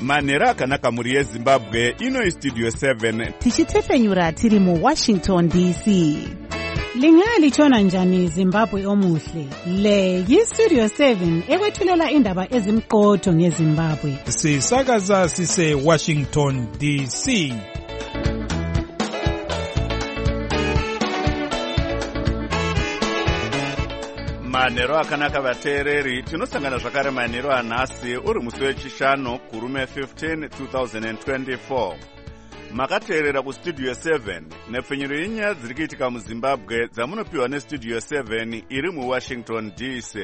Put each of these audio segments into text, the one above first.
manhero akanaka muri yezimbabwe. Ino istudio 7 tichitefenyura tiri muWashington DC. Lingalitshona njani Zimbabwe omuhle? Le yistudio 7 ekwethulela indaba ezimqotho ngeZimbabwe. Sisakaza sise Washington DC. manhero akanaka vateereri, tinosangana zvakare manhero anhasi uri musi wechishanu kurume 15 2024. Makateerera kustudio 7 nepfenyuro yenyaya dziri kuitika muZimbabwe dzamunopiwa nestudio 7 iri muWashington DC.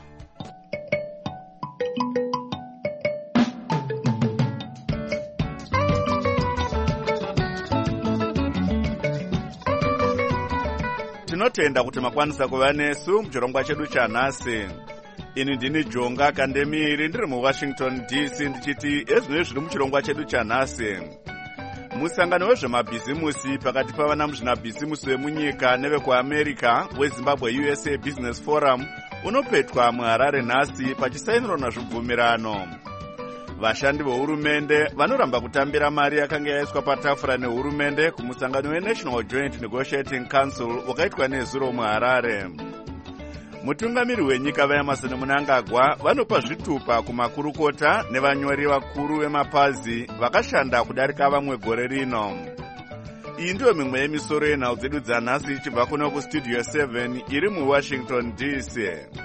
Tinotenda kuti makwanisa kuva nesu muchirongwa chedu chanhasi. Ini ndini Jonga Kandemiri ndiri muWashington DC ndichiti ezvinoi zviri muchirongwa chedu chanhasi. Musangano wezvemabhizimusi pakati pavana muzvinabhizimusi vemunyika nevekuAmerica weZimbabwe USA Business Forum unopetwa muHarare nhasi pachisainirwa nazvibvumirano. Vashandi vehurumende vanoramba kutambira mari yakanga yaiswa patafura nehurumende kumusangano weNational Joint Negotiating Council wakaitwa nezuro muHarare. Mutungamiri wenyika vaEmmerson Mnangagwa vanopa zvitupa kumakurukota nevanyori vakuru vemapazi vakashanda kudarika vamwe gore rino. Iyi ndiyo mimwe yemisoro yenhau dzedu dzanhasi ichibva kuno kustudio 7 iri muWashington DC.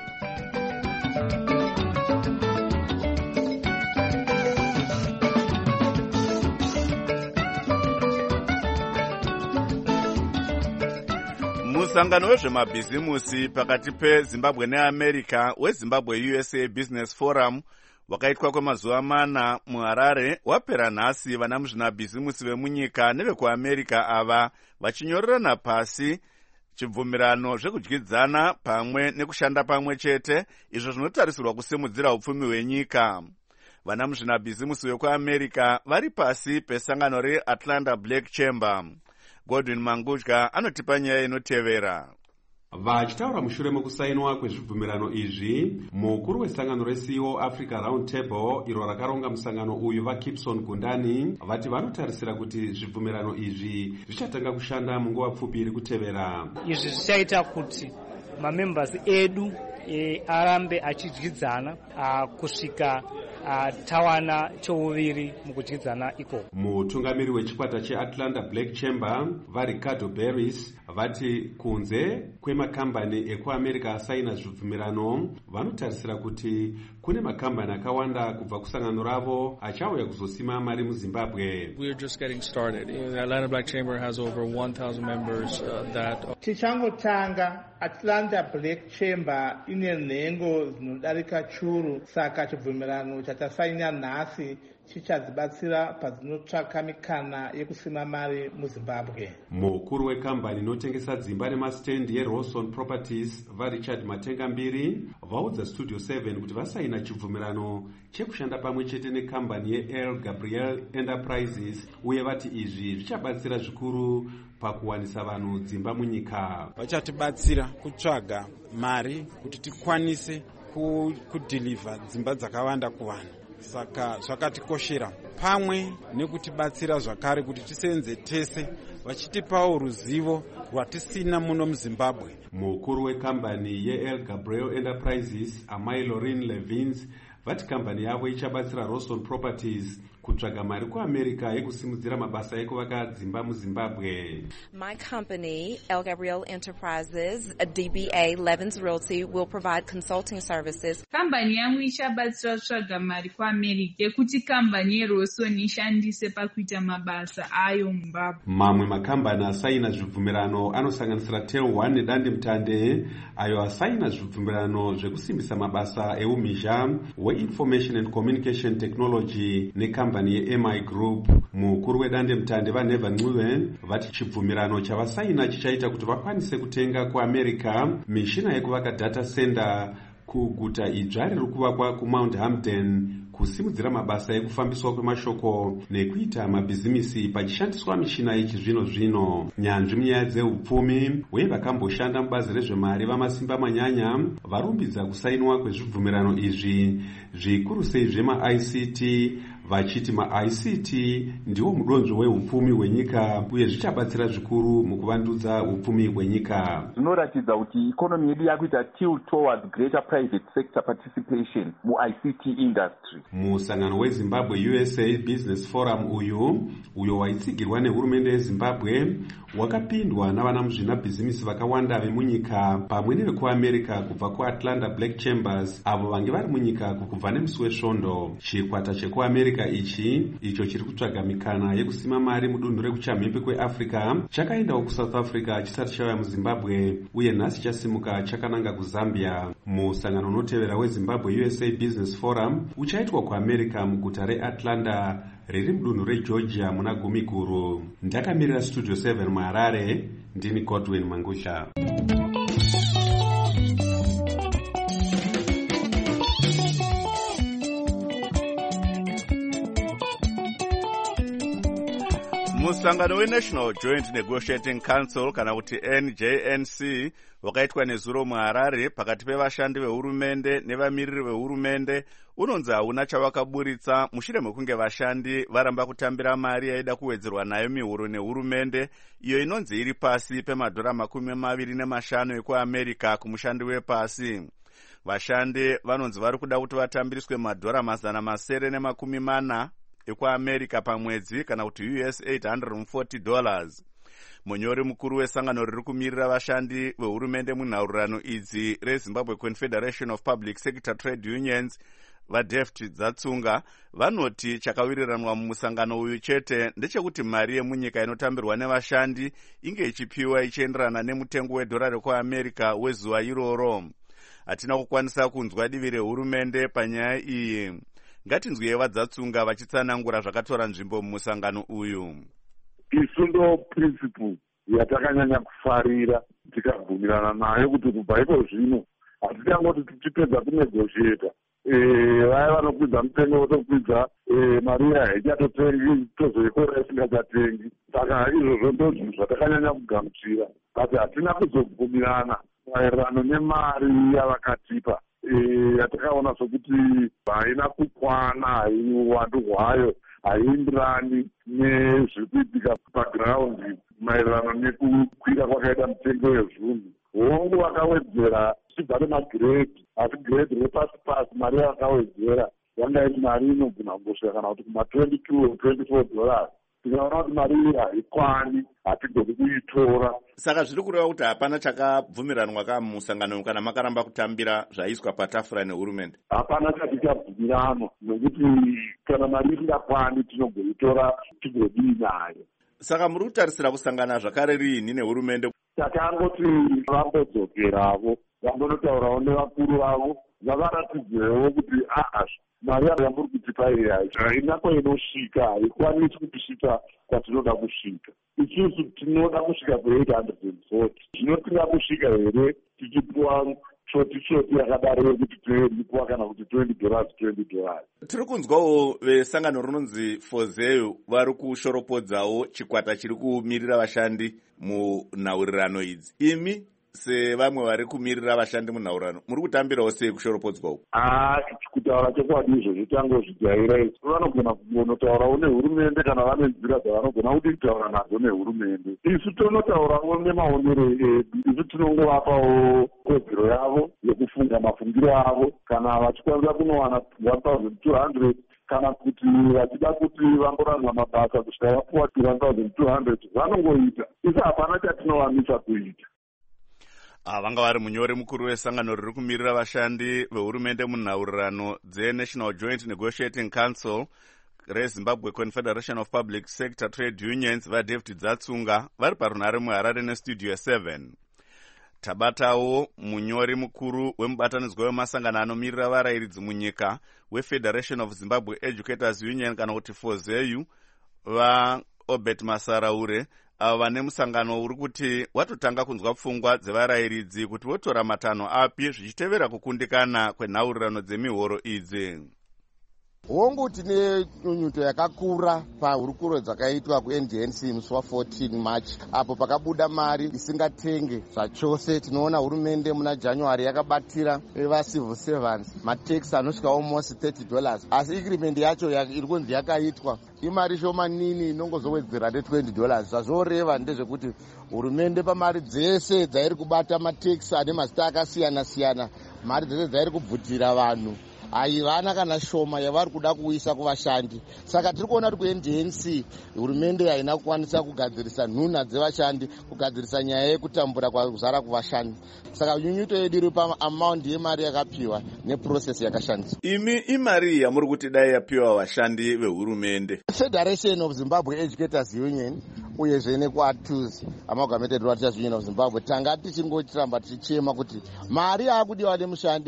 Musangano wezvemabhizimusi pakati peZimbabwe neAmerica weZimbabwe USA Business Forum wakaitwa kwemazuva 4 muHarare wapera nhasi vana muzvinabhizimusi vemunyika nevekuAmerica ava vachinyorerana pasi chibvumirano zvekudyidzana pamwe nekushanda pamwe chete, izvo zvinotarisirwa kusimudzira upfumi hwenyika. Vana muzvinabhizimusi vekuAmerica vari pasi pesangano reAtlanta Black Chamber. Godwin Mangudya anotipa nyaya inotevera. Vachitaura mushure mekusainwa kwezvibvumirano izvi, mukuru wesangano reCEO Africa Round Table iro rakaronga musangano uyu vaKipson Gundani vati vanotarisira kuti zvibvumirano izvi zvichatanga kushanda munguva pfupi iri kutevera. Izvi zvichaita kuti mamembers edu arambe achidyidzana kusvika tawana chouviri mukudyidzana iko. Mutungamiri wechikwata cheAtlanta Black Chamber vaRicardo Barris vati kunze kwemakambani ekuAmerica asaina zvibvumirano vanotarisira kuti kune makambani akawanda kubva kusangano ravo achauya kuzosima mari muZimbabwe. We're just getting started. The Atlanta Black Chamber has over 1,000 members tichangotanga. Atlanta Black Chamber ine nhengo dzinodarika churu, saka chibvumirano chatasaina nhasi chichadzibatsira padzinotsvaka mikana yekusima mari muZimbabwe. Mukuru wekambani inotengesa dzimba nemastendi yeRawson Properties vaRichard Matengambiri vaudza Studio 7 kuti vasaina chibvumirano chekushanda pamwe chete nekambani yeL Gabriel Enterprises uye vati izvi zvichabatsira zvikuru pakuwanisa vanhu dzimba munyika. Vachatibatsira kutsvaga mari kuti tikwanise kudhilivha dzimba dzakawanda kuvanhu. Saka zvakatikoshera pamwe nekutibatsira zvakare kuti tisenze tese vachitipawo ruzivo rwatisina muno muZimbabwe. Mukuru wekambani yeL Gabriel Enterprises Amai Lauren Levins vati kambani yavo ichabatsira Rawson Properties kutsvaga mari kuAmerica yekusimudzira mabasa ekuvaka dzimba muZimbabwe. My company, L. Gabriel Enterprises, a DBA Levins Realty, will provide consulting services. Kambani yangu ichabatsira kutsvaga mari kuAmerica kuti kambani yeRawson ishandise pakuita mabasa ayo muZimbabwe. Mamwe makambani asaina zvibvumirano anosanganisira Tel One neDandemutande ayo asaina zvibvumirano zvekusimbisa mabasa eumhizha weInformation and Communication Technology nekambani yeMI Group. Mukuru weDandemutande vaNeva Ncube vati chibvumirano chavasaina chichaita kuti vakwanise kutenga kuAmerica mishina yekuvaka data center kuguta idzva riri kuvakwa kuMount Hampden kusimudzira mabasa ekufambiswa kwemashoko nekuita mabhizimisi pachishandiswa mishina yechizvino zvino. Nyanzvi munyaya dzeupfumi uye vakamboshanda mubazi rezvemari vamasimba manyanya varumbidza kusainwa kwezvibvumirano izvi zvikuru sei zvemaICT vachiti maICT ndiwo mudonzvo wehupfumi hwenyika uye zvichabatsira zvikuru mukuvandudza hupfumi hwenyika. Zvinoratidza kuti ikonomi yedu yakuita tilt towards greater private sector participation muICT industry. Musangano weZimbabwe USA Business Forum uyo waitsigirwa nehurumende yeZimbabwe wakapindwa navana muzvinabhizimisi vakawanda vemunyika pamwe nevekuamerica kubva kuAtlanta Black Chambers avo vange vari munyika kubva nemusi wesvondo. Chikwata chekuamerica icho chiri kutsvaga mikana yekusima mari mudunhu rekuchamhembe kweAfrica chakaendawo kuSouth Africa chisati chauya muZimbabwe uye nhasi chasimuka chakananga kuZambia. Musangano unotevera weZimbabwe USA Business Forum uchaitwa kuAmerica muguta reAtlanta riri mudunhu reGeorgia muna Gumi Guru. Ndakamirira Studio 7 muHarare, ndini Godwin Mangusha. Musangano weNational Joint Negotiating Council kana kuti NJNC wakaitwa nezuro muHarare pakati pevashandi vehurumende nevamiriri vehurumende unonzi hauna chavakaburitsa mushure mekunge vashandi varamba kutambira mari yaida kuwedzerwa nayo mihuro nehurumende iyo inonzi iri pasi $25 ekuAmerica kumushandi wepasi. Vashandi vanonzi vari kuda kuti vatambiriswe $740 ekuAmerica pamwedzi kana kuti $840. Munyori mukuru wesangano riri kumirira vashandi vehurumende munhaurirano idzi reZimbabwe Confederation of Public Sector Trade Unions vaDeft Dzatsunga vanoti chakawiriranwa mumusangano uyu chete ndechekuti mari yemunyika inotambirwa nevashandi inge ichipiwa ichienderana nemutengo wedhora rekuAmerica wezuva iroro. Hatina kukwanisa kunzwa divi rehurumende panyaya iyi. Ngatinzwiye vaDzatsunga vachitsanangura zvakatora nzvimbo mumusangano uyu. Isundo principle yatakanyanya kufarira tikabvumirana nayo kuti kubva iko zvino hatichangoti tichipedza kunegotiata vaya vanokwidza mutengo votokwidza mari haichatotengwi tozoikora isingachatengi. Saka izvozvo ndo zvinhu zvatakanyanya kugamuchira asi hatina kuzobvumirana maererano nemari yavakatipa yatakaona sokuti haina kukwana, haiuwandu hwayo haienderani nezviri kuitika pagiraundi maererano nekukwira kwakaita mutengo wezvinhu. Hongu vakawedzera zvichibva nemagiredi asi giredi repasi mari yavakawedzera yangaiti mari inogona kungosvika kana kuti kuma$22 or $24. Tikaona kuti mari iyi haikwani hatigoni kuitora. Saka zviri kureva kuti hapana chakabvumiranwa kamusangano kana makaramba kutambira zvaiswa patafura nehurumende? Hapana chatichabvumiranwa nokuti kana mari isingakwani tinogoitora tigodii nayo. Saka muri kutarisira kusangana zvakare riini nehurumende? Takangoti vambodzokeravo vambonotaurawo nevakuru vavo vavaratidzewo kuti mari yamuri kutipa iyi haina kwainosvika, haikwanisi kutisvika kwatinoda kusvika. Isusu tinoda kusvika ku840. Zvinotinga kusvika here tichipuwa shoti yakadaro yekuti tinoipuwa kana kuti $20. Tiri kunzwawo vesangano rinonzi Fozeyu vari kushoropodzawo chikwata chiri kumirira vashandi munhaurirano idzi. Imi sevamwe vari kumirira vashandi munhaurirano muri kutambirawo sei kushoropodzwa uku? Kutaura chokwadi izvozvo tangozvijaira. Vanogona kunotaurawo nehurumende kana vane nzira dzavanogona kuti kutaura nadzo nehurumende. Isu tonotaurawo nemaonero edu. Isu tinongovapawo kodzero yavo yekufunga mafungiro avo. Kana vachikwanisa kunowana $1,200 kana kuti vachida kuti vamboranzwa mabasa kusvika vapuwa $1,200 vanongoita. Isu hapana chatinovamisa kuita. Vanga vari munyori mukuru wesangano riri kumirira vashandi vehurumende munhaurirano dzeNational Joint Negotiating Council reZimbabwe Confederation of Public Sector Trade Unions vaDeft Dzatsunga vari parunhare muHarare neStudio 7. Tabatawo munyori mukuru wemubatanidzwa wemasangano anomirira varayiridzi munyika weFederation of Zimbabwe Educators Union kana kuti Fozeyu vaObert Masaraure ava vane musangano uri kuti watotanga kunzwa pfungwa dzevarayiridzi kuti votora 5 api zvichitevera kukundikana kwenhaurirano dzemihoro idzi. hongu tine nyunyuto yakakura pahurukuro dzakaitwa kuNDNC musi wa14 March apo pakabuda mari isingatenge zvachose. Tinoona hurumende muna January yakabatira civil servants matax anosvika almost $30, asi agreement yacho iri kunzi yakaitwa imari shomanini inongozowedzera $20. Zvazvoreva ndezvekuti hurumende pamari dzese dzairi kubata matax ane mazita akasiyana siyana, mari dzese dzairi kubvutira vanhu haivana kana shoma yavari kuda kuisa kuvashandi. Saka tiri kuona kuti kuNDNC hurumende haina kukwanisa kugadzirisa nhunha dzevashandi, kugadzirisa nyaya yekutambura kwakuzara kuvashandi. Saka nyunyuto yedu iri paamaundi yemari yakapiwa neprocess yakashandiswa. Imi imari yamuri kuti dai yapiwa vashandi vehurumende. Federation of Zimbabwe Educators Union uyezve nekuATUZ Amalgamated Teachers Union of Zimbabwe tanga tichingotiramba tichichema kuti mari yakudiwa nemushandi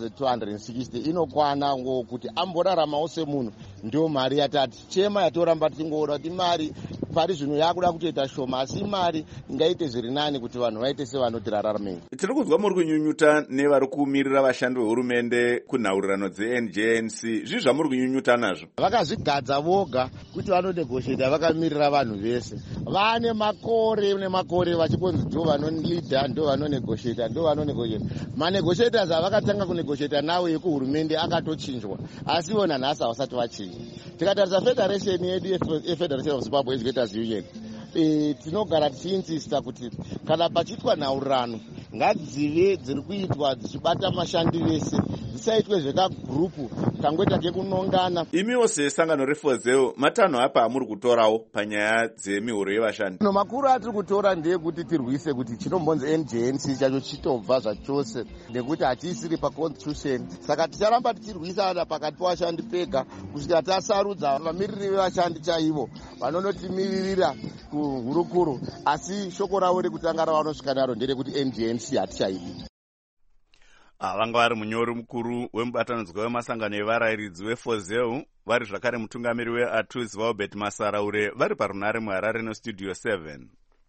1260 inokwana ngokuti amboraramawo semunhu, ndio mari yatati chema yatoramba tichingoona kuti mari pari zvino yakuda kutoita shoma, asi mari ingaite zviri nani kuti vanhu vaite sevanotirararamei. Tiri kunzwa muri kunyunyuta nevari kumirira vashandi vehurumende kunhaurirano dzeNJNC. Zvizvi zvamuri kunyunyuta nazvo vakazvigadza voga kuti vanonegotiata vakamirira vanhu vese. Vane makore nemakore vachikonzi ndo vanolidha, ndo vanonegotiata, ndo vanonegotiata. Manegotiators avakatanga kunegotiata nawo yekuhurumende akatochinjwa, asi vona nhasi havasati vachinja. Tikatarisa federation yedu Federation of Zimbabwe Educators Union, tinogara tichiinsista kuti kana pachiitwa nhaurirano ngadzive dziri kuitwa dzichibata mashandi vese, dzisaitwe zvekagrupu kangoita kekunongana. Imiwo sesangano refozeo matanho apa amuri kutorawo panyaya dzemihoro yevashandi. Makuru atiri kutora ndeyekuti tirwise kuti chinombonzi NJNC chacho chitobva zvachose, nekuti hatisiri paconstitution. Saka ticharamba tichirwisana pakati pevashandi pega kusvika tasarudza vamiriri vevashandi chaivo vanonotimiririra kuhurukuro, asi shoko ravo rekutanga ravanosvika naro nderekuti NJNC hatichaidi. Vanga vari munyori mukuru wemubatanidzwa wemasangano evarayiridzi vefozeu, vari zvakare mutungamiri weATUZ Albert Masaraure, vari parunare muHarare nestudio 7.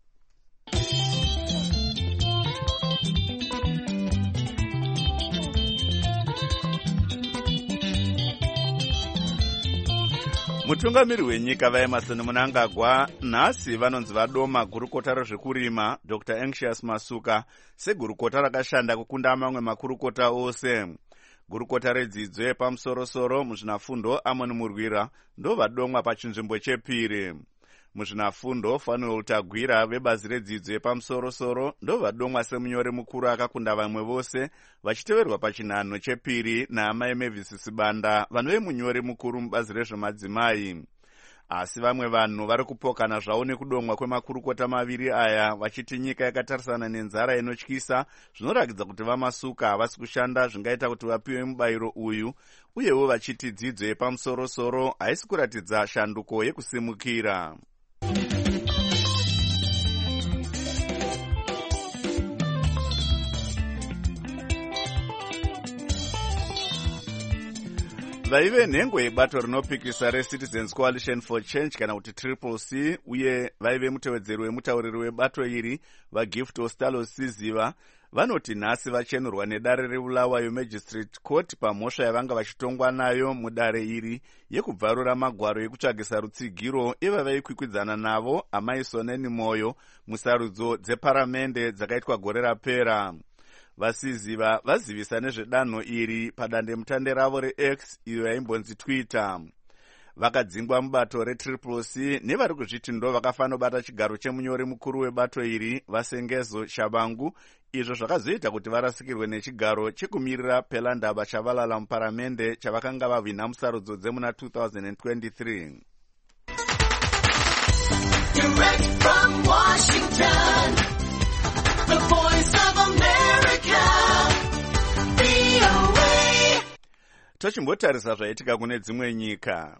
Mutungamiri wenyika vaEmerson Mnangagwa nhasi vanonzi vadoma gurukota rezvekurima Dr. Anxious Masuka segurukota rakashanda kukunda mamwe makurukota ose. Gurukota redzidzo yepamusoro-soro muzvinafundo Amon Murwira ndo vadomwa pachinzvimbo chepiri. Muzvinafundo Fanuel Tagwira vebazi redzidzo yepamusoro-soro ndo vadomwa semunyori mukuru akakunda vamwe vose, vachiteverwa pachinhanho chepiri naamai Mavis Sibanda vanove munyori mukuru mubazi rezvemadzimai. Asi vamwe vanhu vari kupokana zvavo nekudomwa kwemakurukota maviri aya, vachiti nyika yakatarisana nenzara inotyisa zvinorakidza kuti vaMasuka havasi kushanda zvingaita kuti vapiwe mubayiro uyu, uyewo vachiti dzidzo yepamusoro-soro haisi kuratidza shanduko yekusimukira. Vaive nhengo yebato rinopikisa reCitizens Coalition for Change kana kuti CCC, uye vaive mutevedzeri wemutauriri webato iri vaGift Ostalo Siziva vanoti nhasi vachenurwa nedare reBulawayo Magistrate Court pamhosva yavanga vachitongwa nayo mudare iri yekubvarura magwaro ekutsvagisa rutsigiro iva vaikwikwidzaana navo amaisoneni moyo musarudzo dzeparamende dzakaitwa gore rapera. Vasiziva vazivisa nezvedanho iri padandemutande ravo reX iyo yaimbonzi Twitter. Vakadzingwa mubato reCCC nevari kuzviti ndo vakafanobata chigaro chemunyori mukuru webato iri Vasengezo Shabangu, izvo zvakazoita kuti varasikirwe nechigaro chekumirira Pelandaba Chavalala muparamende chavakanga vahwina musarudzo dzemuna 2023. Direct from Washington, the voice of America, VOA. Tochimbotarisa zvaitika kune dzimwe nyika.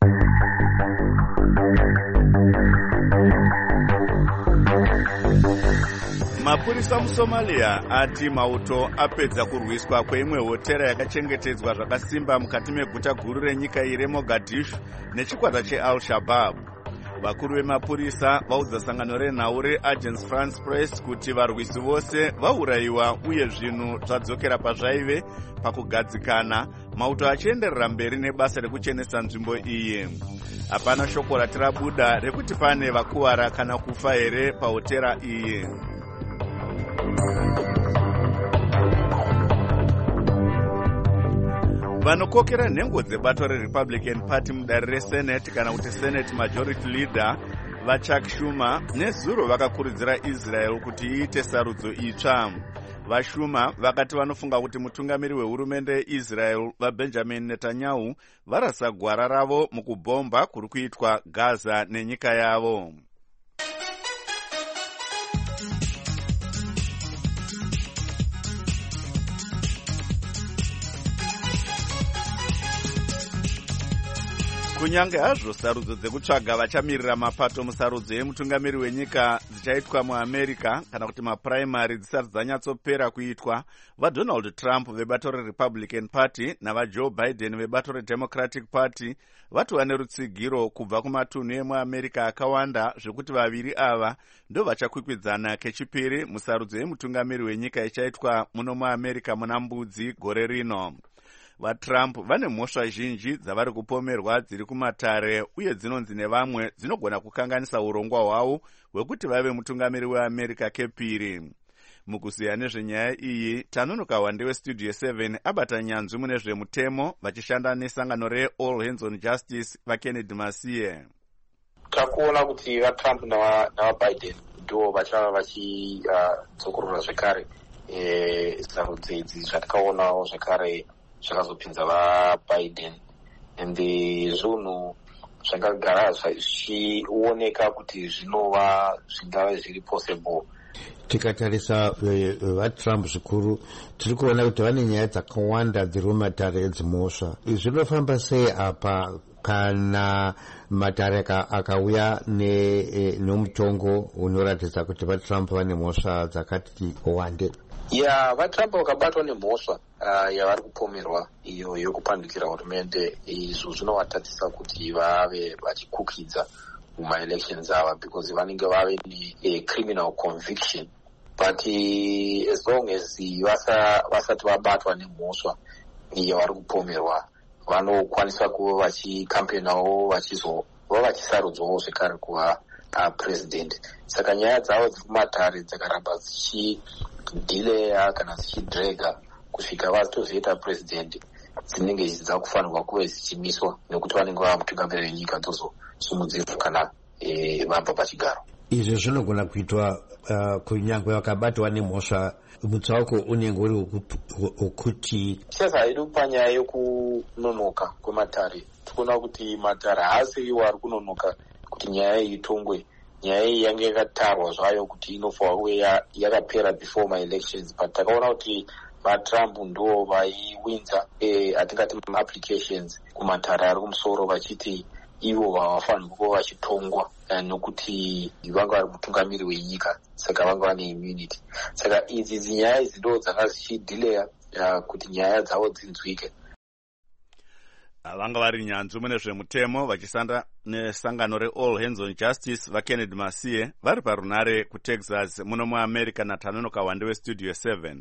Mapurisa muSomalia ati mauto apedza kurwiswa kweimwe hotera yakachengetedzwa zvakasimba mukati meguta guru renyika iri Mogadishu nechikwata cheAl-Shabaab. vakuru vemapurisa vaudza sangano renhau reagence france press kuti varwisi vose vaurayiwa uye zvinhu zvadzokera pazvaive pakugadzikana, mauto achienderera mberi nebasa rekuchenesa nzvimbo iyi. Hapana shoko ratirabuda rekuti pane vakuwara kana kufa here pahotera iyi. Vanokokera nhengo dzebato reRepublican Party mudare reSenate kana kuti Senate Majority Leader vaChuck Schumer nezuro vakakurudzira Israel kuti iite sarudzo itsva. VaSchumer vakati vanofunga kuti mutungamiri wehurumende yeIsrael vaBenjamin Netanyahu varasa gwara ravo mukubhomba kuri kuitwa Gaza nenyika yavo. Kunyange hazvo sarudzo dzekutsvaga vachamirira mapato musarudzo yemutungamiri wenyika dzichaitwa muAmerica kana kuti mapuraimari dzisati dzanyatsopera kuitwa, vaDonald Trump vebato reRepublican Party navaJoe Biden vebato reDemocratic Party vatova nerutsigiro kubva kumatunhu emuAmerica akawanda zvekuti vaviri ava ndo vachakwikwidzana kechipiri musarudzo yemutungamiri wenyika ichaitwa muno muAmerica muna Mbudzi gore rino. VaTrump vane mhosva zhinji dzavari kupomerwa dziri kumatare uye dzinonzi nevamwe dzinogona kukanganisa urongwa hwavo hwekuti vave mutungamiri weAmerica kepiri. Mukuziya nezvenyaya iyi, tanonoka wande westudio 7 abata nyanzvi mune zvemutemo vachishanda nesangano reAll Hands on Justice vaKennedy Masiye. Takuona kuti vaTrump navaBiden ndo vachava vachidzokorora zvekare sarudzo idzi zvatakaonawo zvekare zvakazopinza vaBiden ende zvinhu zvakagara zvichioneka kuti zvinova zvingava zviri possible. Tikatarisa vaTrump zvikuru tiri kuona kuti vane nyaya dzakawanda dziri mumatare edzimhosva. Zvinofamba sei apa kana matare akauya nomutongo unoratidza kuti vaTrump vane mhosva dzakati wande? VaTrump vakabatwa nemhosva yavari kupomerwa iyo yokupandukira hurumende, izvo zvinovatadzisa kuti vave vachikukidza mumaelections ava because vanenge vave necriminal conviction, but as long as vasati vabatwa nemhosva yavari kupomerwa vanokwanisa kuva vachikampenawo vachizova vachisarudzwawo zvekare kuva president. Saka nyaya dzavo dzekumatare dzakaramba dzichidhileya kana dzichidrega kusvika vatozoita president dzinenge dzakufanirwa kuva dzichimiswa nekuti vanenge vava mutungamiri wenyika dzozosimudzirwa kana vabva pachigaro. Izvi zvinogona kuitwa kunyange vakabatwa nemhosva. Mutsauko unenge uri wekuti tichasaidi panyaya yokunonoka kwematare. Tikuona kuti matare haasiriwo ari kunonoka kuti nyaya iyi itongwe. Nyaya iyi yange yakatarwa zvayo kuti inofanirwa kuve yakapera before my elections, but takaona kuti vaTrump ndo vaiwinza atingati applications kumatare ari kumusoro vachiti ivo vavafanirwa kuva vachitongwa nokuti vanga vari mutungamiri wenyika, saka vanga vane immunity. Saka idzi dzinyaya idzi ndo dzanga dzichidhileya kuti nyaya dzavo dzinzwike. Vanga vari nyanzvi mune zvemutemo vachishanda nesangano reAll Hands on Justice vaKennedy Masiye vari parunare kuTexas muno muAmerica natanonoka wande westudio 7.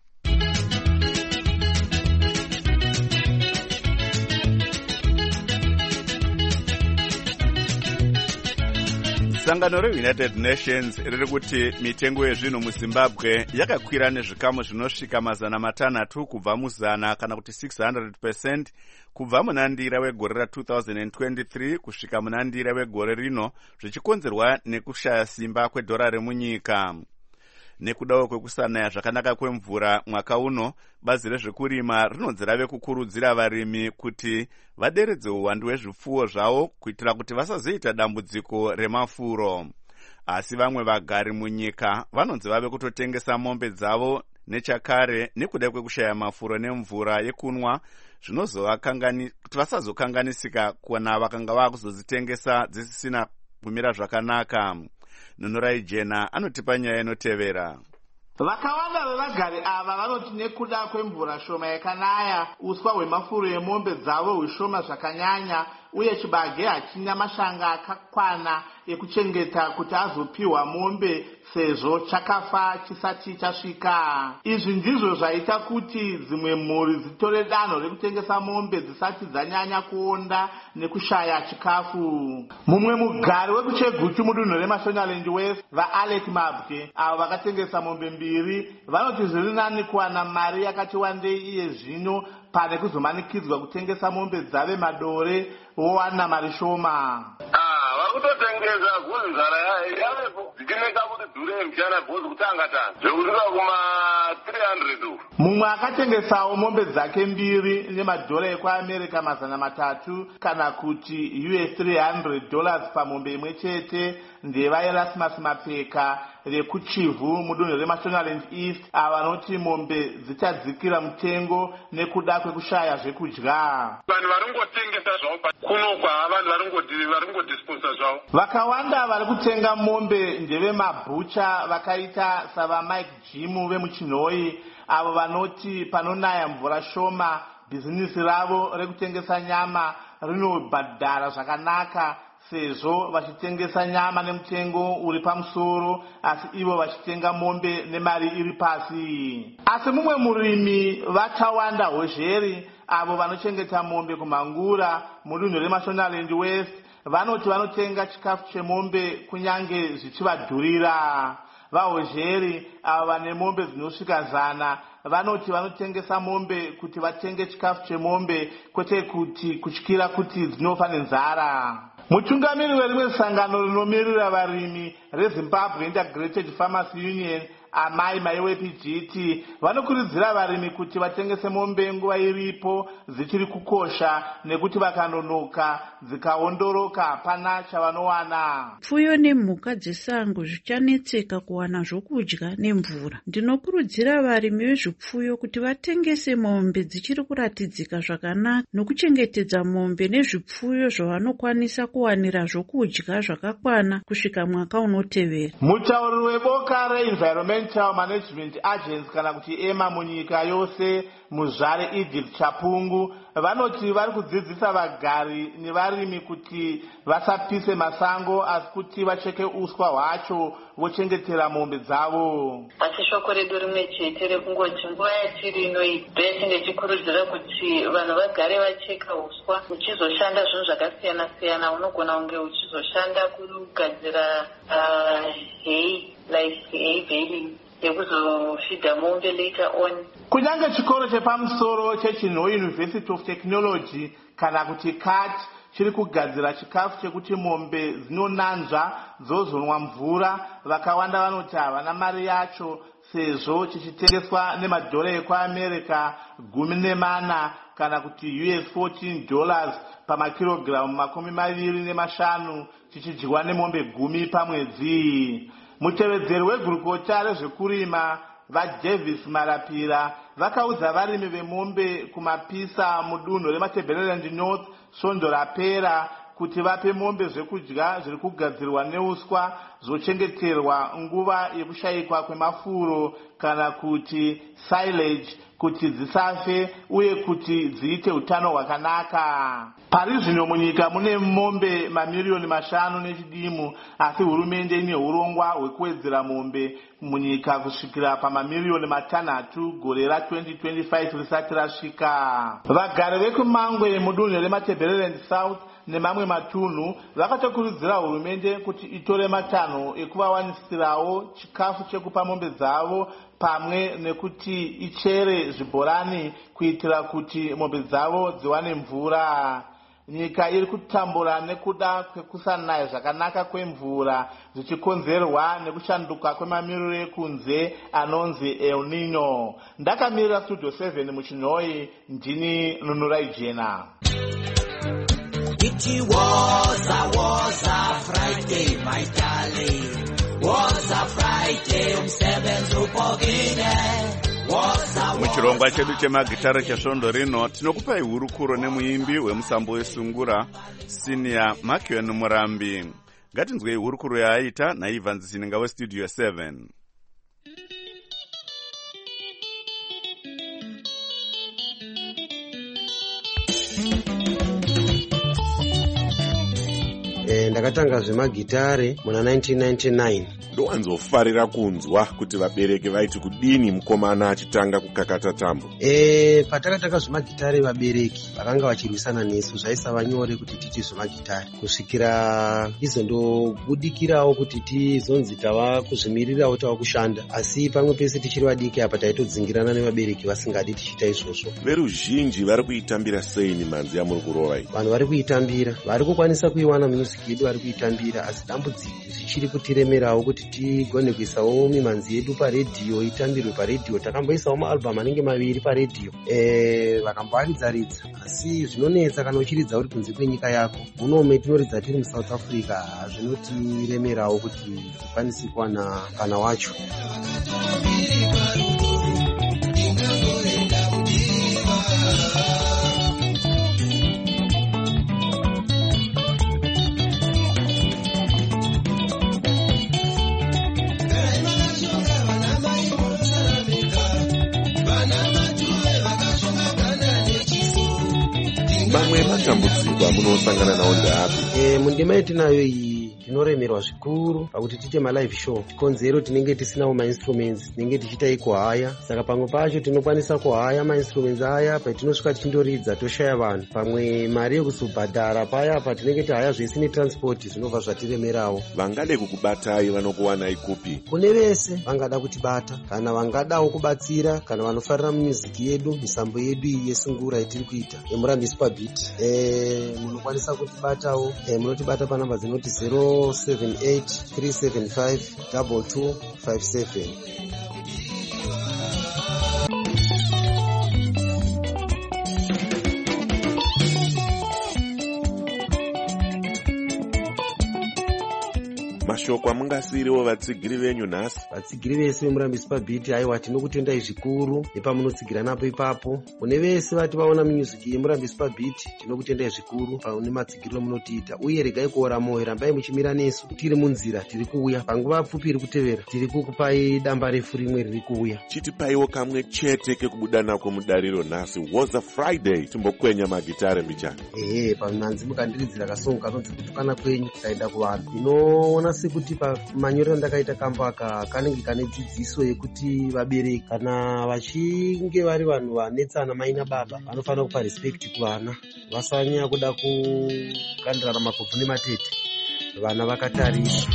Sangano reUnited Nations riri kuti mitengo yezvinhu muZimbabwe yakakwira nezvikamu zvinosvika 300 kubva muzana kana kuti 600% kubva munandira wegore ra2023 kusvika munandira wegore rino, zvichikonzerwa nekushaya simba kwedhora remunyika. Nekudawo kwekusanaya zvakanaka kwemvura mwaka uno, bazi rezvekurima rinonzi rave kukurudzira varimi kuti vaderedze uwandu hwezvipfuwo zvavo kuitira kuti vasazoita dambudziko remafuro. Asi vamwe vagari munyika vanonzi vave kutotengesa mombe dzavo nechakare nekuda kwekushaya mafuro nemvura yekunwa, kuti vasazokanganisika kuona vakanga vakuzodzitengesa dzisisina kumira zvakanaka. Nunurai Jena anotipa nyaya inotevera. Vakawanda vevagari ava vanoti nekuda kwemvura shoma yakanaya, uswa hwemafuro emombe dzavo hweshoma zvakanyanya, uye chibage hachina mashanga akakwana ekuchengeta kuti azopiwa mombe sezvo chakafa chisati chasvika. Izvi ndizvo zvaita kuti dzimwe mhuri dzitore danho rekutengesa mombe dzisati dzanyanya kuonda nekushaya chikafu. Mumwe mugari wekucheguchu mudunhu reMashonaland West, vaAlec Mabwe, avo vakatengesa mombe 2, vanoti zviri nani kuwana mari yakati wandei iye zvino pane kuzomanikidzwa kutengesa mombe dzave madore wowana mari shoma. Varikutotengesa gozi nzara yavepo zichineka kuti dhure mchana gozi kutanga zvekusvika kuma 300. Mumwe akatengesawo mombe dzake 2 nemadhora ekuAmerica 300 kana kuti $300 pamombe imwe chete. NdevaErasmus Mapeka vekuchivhu mudunhu reMashonaland East, ava vanoti mombe dzichadzikira mutengo nekuda kwekushaya zvekudya. Vanhu varingotengesa zvavo kunokwa, vanhu varingodisposa zvavo. Vakawanda vari kutenga mombe ndevemabhucha vakaita savaMike Jim vemuChinhoi, avo vanoti panonaya mvura shoma bhizinisi ravo rekutengesa nyama rinobhadhara zvakanaka, sezvo vachitengesa nyama nemutengo uri pamusoro asi ivo vachitenga mombe nemari iri pasi. Asi mumwe murimi vaTawanda Hozheri, avo vanochengeta mombe kumhangura mudunhu reMashonaland West, vanoti vanotenga chikafu chemombe kunyange zvichivadhurira. VaHozheri avo vane mombe dzinosvika 100 vanoti vanotengesa mombe kuti vatenge chikafu chemombe, kwete kuti kutyira kuti dzinofa nenzara. Mutungamiri werimwe sangano rinomirira varimi reZimbabwe Integrated Farmers Union, Amai Maiwe PGT, vanokurudzira varimi kuti vatengese mombe nguva iripo dzichiri kukosha, nekuti vakanonoka dzikaondoroka hapana chavanowana. Pfuyo nemhuka dzesango zvichanetseka kuwana zvokudya nemvura. Ndinokurudzira varimi vezvipfuyo kuti vatengese mombe dzichiri kuratidzika zvakanaka nokuchengetedza mombe nezvipfuyo zvavanokwanisa kuwanira zvokudya zvakakwana kusvika mwaka unotevera. Mutauriri weboka reEnvironmental Management Agency kana kuti EMA munyika yose, Muzvare Edith Chapungu, vanoti vari kudzidzisa vagari nevarimi kuti vasapise masango asi kuti vacheke uswa hwacho vochengetera mombe dzavo. Asi shoko redu rimwe chete rekungoti nguva yatiri inoyi tinenge tichikurudzira kuti vanhu vagare vacheka uswa. Uchizoshanda zvinhu zvakasiyana siyana, unogona kunge uchizoshanda kugadzira hay, like hay baling yekuzofidha mombe later on. Kunyange chikoro chepamusoro cheChinhoi University of Technology kana kuti CAT chiri kugadzira chikafu chekuti mombe dzinonanzva dzozonwa mvura, vakawanda vanoti havana mari yacho sezvo chichitengeswa nemadhora ekuAmerica 14 kana kuti $14 pamakirogiramu 25 chichidyiwa nemombe 10 pamwedzi. Mutevedzeri wegurukota rezvekurima vaDavis Marapira vakaudza varimi vemombe kumapisa mudunhu reMatabeleland North svondo rapera kuti vape mombe zvekudya zviri kugadzirwa neuswa zvochengeterwa nguva yekushayikwa kwemafuro kana kuti silage kuti dzisafe uye kuti dziite utano hwakanaka. Pari zvino munyika mune mombe mamiliyoni 5 nechidimu, asi hurumende ine urongwa hwekuwedzera mombe munyika kusvikira pamamiliyoni 6 gore ra2025 risati rasvika. Vagari vekumangwe mudunhu reMatabeleland South nemamwe matunhu vakatokurudzira hurumende kuti itore matanho ekuvawanisirawo chikafu chekupa mombe dzavo pamwe nekuti ichere zvibhorani kuitira kuti mombe dzavo dziwane mvura. Nyika iri kutambura nekuda kwekusanaya zvakanaka kwemvura zvichikonzerwa nekushanduka kwemamiriro ekunze anonzi El Nino. Ndakamirira Studio 7 muChinhoi, ndini Nunurai Jena. It was a Friday, my darling. Was a Friday, umsebenzi upogile. Muchirongwa chedu chemagitara chesvondo rino tinokupai hurukuro nemuimbi wemusambo wesungura Senior Makion Murambi. Ngatinzwei hurukuro yaaita naIvan Zininga weStudio 7. ndakatanga zvemagitare muna 1999. Ndowanzofarira kunzwa kuti vabereki vaiti kudini mukomana achitanga kukakata tambo. Patakatanga zvemagitare vabereki vakanga vachirwisana nesu, zvaisava nyore kuti titi zvemagitare kusvikira izondobudikirawo kuti tizonzi tava kuzvimirirawo tava kushanda, asi pamwe pese tichiri vadiki apa taitodzingirana nevabereki vasingadi tichita izvozvo. Veruzhinji vari kuitambira sei mimanzi yamuri kurova iyi? Vanhu vari kuitambira, vari kukwanisa kuiwana music yedu vari kuitambira, asi dambudziko zvichiri kutiremerawo kuti tigone kuisawo mimanzi yedu paredhiyo itambirwe paredhiyo. Takamboisawo maalbhamu anenge 2 paredhiyo vakamboaridza, asi zvinonetsa kana uchiridza uri kunze kwenyika yako. Munome tinoridza tiri muSouth Africa, zvinotiremerawo kuti tikwanise kuwana kana wacho. Mamwe matambudziko amunosangana nawo ndeapi? Mundima yetinayo iyi tinoremerwa zvikuru pakuti tiite malive show. Konzero tinenge tisinawo mainstruments, tinenge tichiita kuhaya, saka pamwe pacho tinokwanisa kuhaya mainstruments aya, patinosvika tichindoridza toshaya vanhu. Pamwe mari yekuzobhadhara paya patinenge tahaya zvese netransport zvinobva zvatiremerawo. Vangade kukubatai vanokuwanai kupi? Kune vese vangada kutibata, kana vangadawo kubatsira, kana vanofarira music yedu, misambo yedu iyi yesungura yetiri kuita yeMurambisi paBeat, munokwanisa kutibatawo. Munotibata panamba dzinoti 078-375-2257. Mashoko amungasiriwo vatsigiri venyu nhasi? Vatsigiri vese veMurambisi paBeat, aiwa tinokutendai zvikuru nepamunotsigira napo ipapo. Kune vese vati vaona music yeMurambisi paBeat, tinokutendai zvikuru pane matsigiro munotiita, uye regai kuora moyo, rambai muchimira nesu tiri munzira, tiri kuuya. Panguva pfupi iri kutevera tiri kukupai damba refu rimwe riri kuuya. Chitipaiwo kamwe chete kekubuda nako mudariro nhasi, was a Friday, timbokwenya magitare mbichana. Pamanzi mukandiridzira kasongo kanonzi kutukana kwenyu kaenda kuvanhu. Ndinoona sekuti pamanyorero ndakaita kambo aka kanenge kane dzidziso yekuti vabereki kana vachinge vari vanhu vanetsana mai nababa vanofanira kupa respect kuvana, vasanyanya kuda kukandirana mapofu nematete, vana vakatarisa.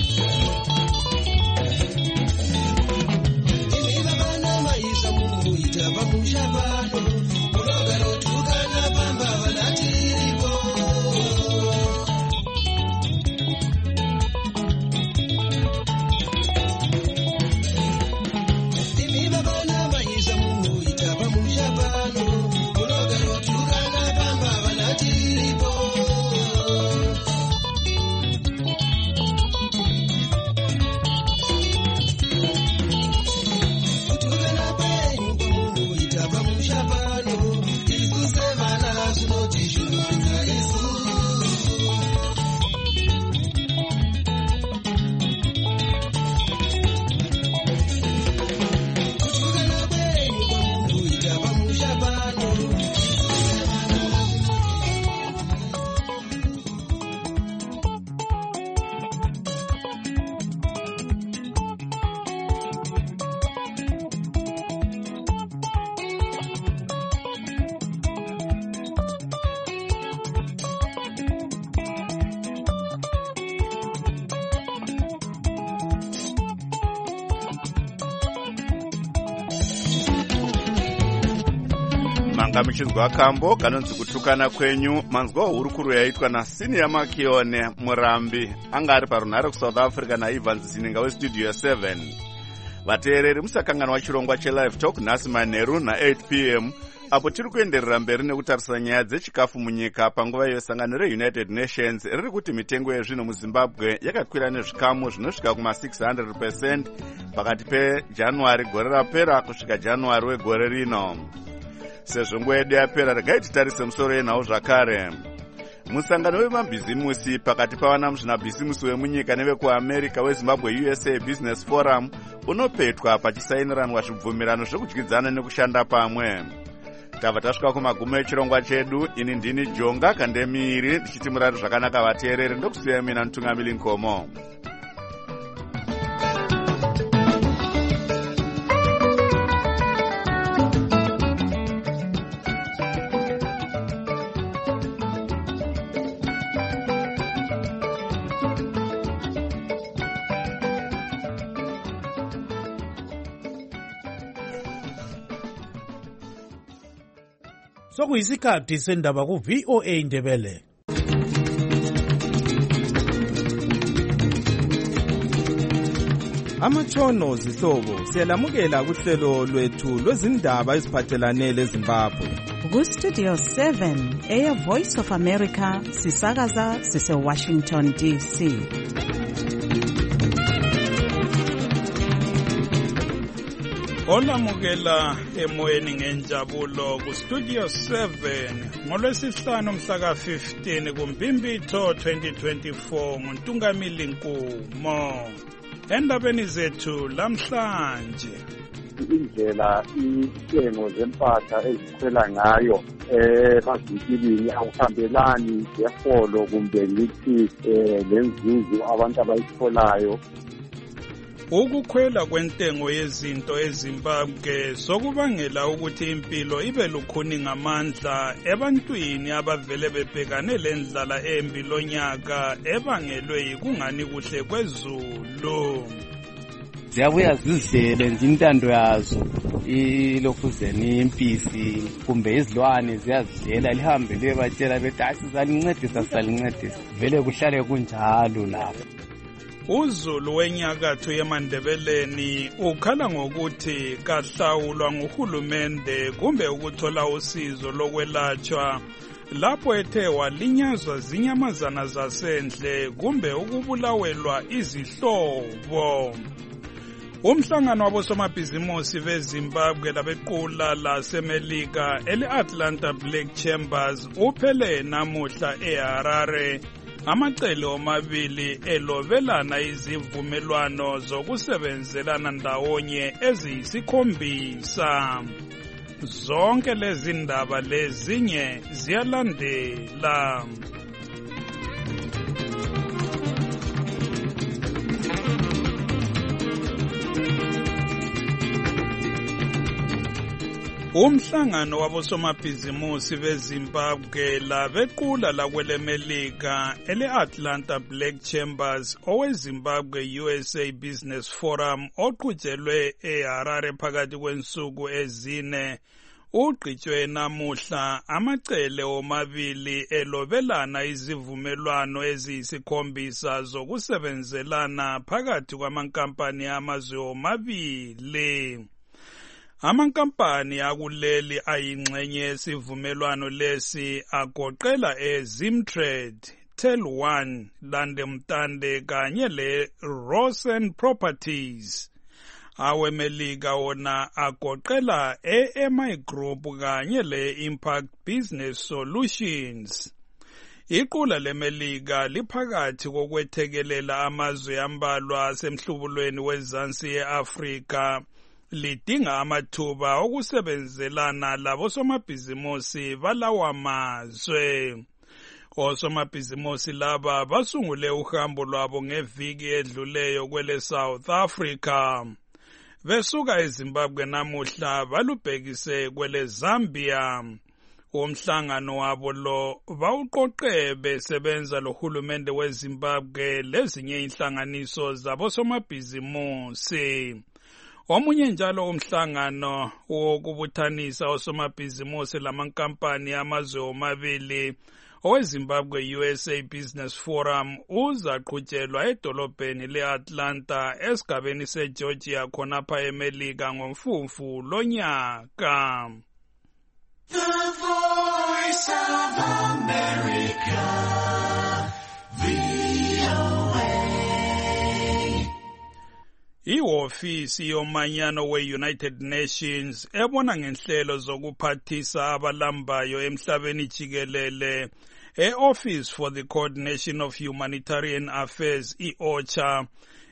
manga muchinzwa kambo kanonzi kutukana kwenyu. Manzwa hurukuru yaitwa naSenior Makione Murambi, anga ari parunhare kuSouth Africa naIvans Zininga weStudio 7. Vateereri musakanganwa chirongwa cheLive Talk nhasi manheru na8 p.m. apo tiri kuenderera mberi nekutarisa nyaya dzechikafu munyika panguva yesangano reUnited Nations riri kuti mitengo yezvino muZimbabwe yakakwira nezvikamu zvinosvika kuma600% pakati peJanuary gore rapera kusvika January wegore rino. Sezvo nguva yedu yapera, regai titarise musoro yenhau zvakare. Musangano wemabhizimusi pakati pavana muzvinabhizimusi wemunyika nevekuAmerica weZimbabwe USA Business Forum unopetwa pachisainiranwa zvibvumirano zvekudyidzana nekushanda pamwe. tabva tasvika kumagumo echirongwa chedu. Ini ndini Jonga Kandemiri ndichiti murari zvakanaka vateereri. Ndokusiya mina Mutungamiri Nkomo. Sokuyisikhathi sendaba ku VOA Indebele. Amatshono zihlobo siyalamukela kuhlelo lwethu lwezindaba eziphathelane leZimbabwe. Ku Studio 7 Air Voice of America sisakaza sise Washington DC. Olamukela emoyeni ngenjabulo ku Studio 7 ngolwesihlanu mhla ka-15 kuMbimbitho 2024 nguNtungamili Nkumo. Endabeni zethu lamhlanje, indlela intengo zempahla ezikhwela ngayo emavikilini akuhambelani leholo kumbe ngithi lenzuzo abantu abayitholayo. Ukukhwela kwentengo yezinto eZimbabwe sokubangela ukuthi impilo ibe lukhuni ngamandla ebantwini abavele bebhekane lendlala embi lonyaka ebangelwe yikungani kuhle kwezulu. Ziyabuya zizidlele nje intando yazo ilokuzeni impisi kumbe izilwane ziyazidlela lihambe liyebatshela bethi sizalincedisa vele kuhlale kunjalo lapho. Uzulu wenyakatho yeMandebeleni ukhala ngokuthi kahlawulwa nguhulumende kumbe ukuthola usizo lokwelatshwa lapho ethe walinyazwa zinyamazana zasendle kumbe ukubulawelwa izihlobo. Umhlangano wabosomabhizimusi beZimbabwe labequla laseMelika ele-Atlanta Black Chambers uphele namuhla eHarare. Amacele omabili elobelana izivumelwano zokusebenzelana ndawonye eziyisikhombisa. Zonke lezi ndaba lezinye ziyalandela. Umhlangano wabosomabhizimusi beZimbabwe labequla lakwelemelika ele-Atlanta Black Chambers oweZimbabwe USA Business Forum oqhutshelwe eHarare phakathi kwensuku ezine ugqitshwe namuhla amacele omabili elobelana izivumelwano eziyisikhombisa zokusebenzelana phakathi kwamankampani amazwe omabili. Amankampani akuleli ayingxenye yesivumelwano lesi agoqela eZimtrade, Tel1, Landemtande kanye leRosen Properties. Awemelika wona agoqela eMI Group kanye leImpact Business Solutions. Iqula leMelika liphakathi kokwethekelela amazwe ambalwa asemhlubulweni wezansi yeAfrika. Lidinga amathuba okusebenzelana labosomabhizimusi balawa mazwe. Osomabhizimusi laba basungule uhambo lwabo ngeviki edluleyo kwele South Africa. Besuka eZimbabwe namuhla balubhekise kwele Zambia. Umhlangano wabo lo bawuqoqe besebenza lohulumende weZimbabwe lezinye inhlanganiso zabosomabhizimusi. Omunye njalo umhlangano wokubuthanisa osomabhizimusi lamankampani amazwe omabili oweZimbabwe USA Business Forum uzaqhutshelwa edolobheni le-Atlanta esigabeni seGeorgia khonapha eMelika ngoMfumfu lonyaka. The Voice of America, Ihofisi yomanyano we-United Nations ebona ngenhlelo zokuphathisa abalambayo emhlabeni jikelele e-Office for the Coordination of Humanitarian Affairs, i-OCHA,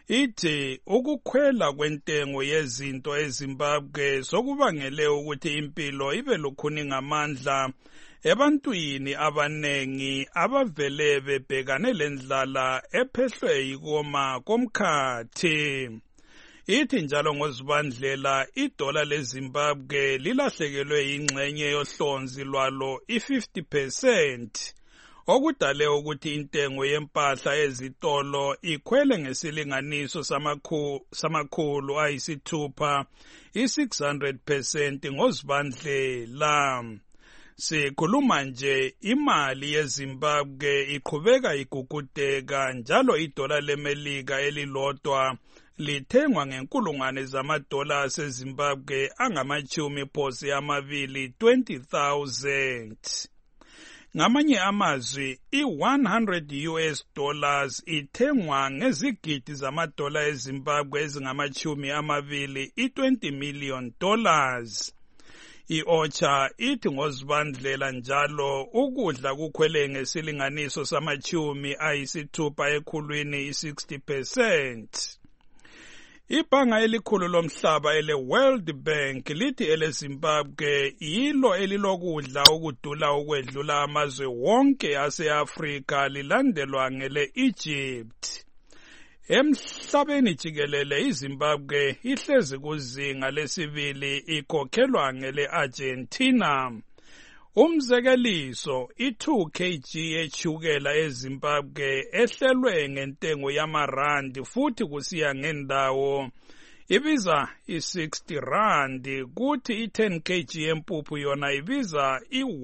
ithi ukukhwela kwentengo yezinto eZimbabwe sokubangele ukuthi impilo ibe lukhuni ngamandla ebantwini abanengi abavele bebhekane lendlala ephehlwe yikoma komkhathi. Ithi njalo ngoZibandlela idola leZimbabwe lilahlekelwe ingxenye yohlonzi lwalo i-50%, okudale ukuthi intengo yempahla ezitolo ikhwele ngesilinganiso samakhulu ayisithupha i-600% ngoZibandlela. Sikhuluma nje imali yeZimbabwe iqhubeka igugudeka njalo idola leMelika elilodwa lithengwa ngenkulungwane zamadola aseZimbabwe angama-20,000 20,000. Ngamanye amazwi, i-100 US dollars ithengwa ngezigidi zamadola eZimbabwe ezingama-20 20 million dollars. I-OCHA ithi ngoZibandlela njalo ukudla kukhwele ngesilinganiso sama-60 ekhulwini i-60%. Ibhanga elikhulu lomhlaba ele-World Bank lithi eleZimbabwe yilo elilokudla okudula ukwedlula amazwe wonke ase-Afrika lilandelwa ngele-Egypt. Emhlabeni jikelele iZimbabwe ihlezi kuzinga lesibili ikhokhelwa ngele-Argentina. Umzekeliso, i-2 kg yetshukela eZimbabwe ehlelwe ngentengo yamarandi futhi kusiya ngendawo ibiza i-R60, kuthi i-10 kg yempuphu yona ibiza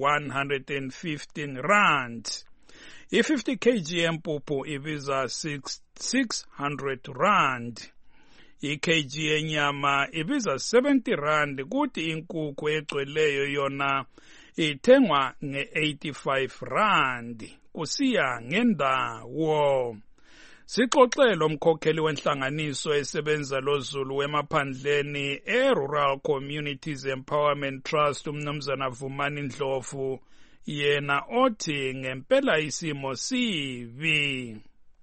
i-R115. I-50 kg yempuphu ibiza R600. I-kg yenyama ibiza R70, kuthi inkukhu egcweleyo yona ithengwa nge-R85 kusiya ngendawo. Sixoxe lo mkhokheli wenhlanganiso esebenza loZulu wemaphandleni e-Rural Communities Empowerment Trust umnumzana Vumani Ndlovu, yena othi ngempela isimo sibi.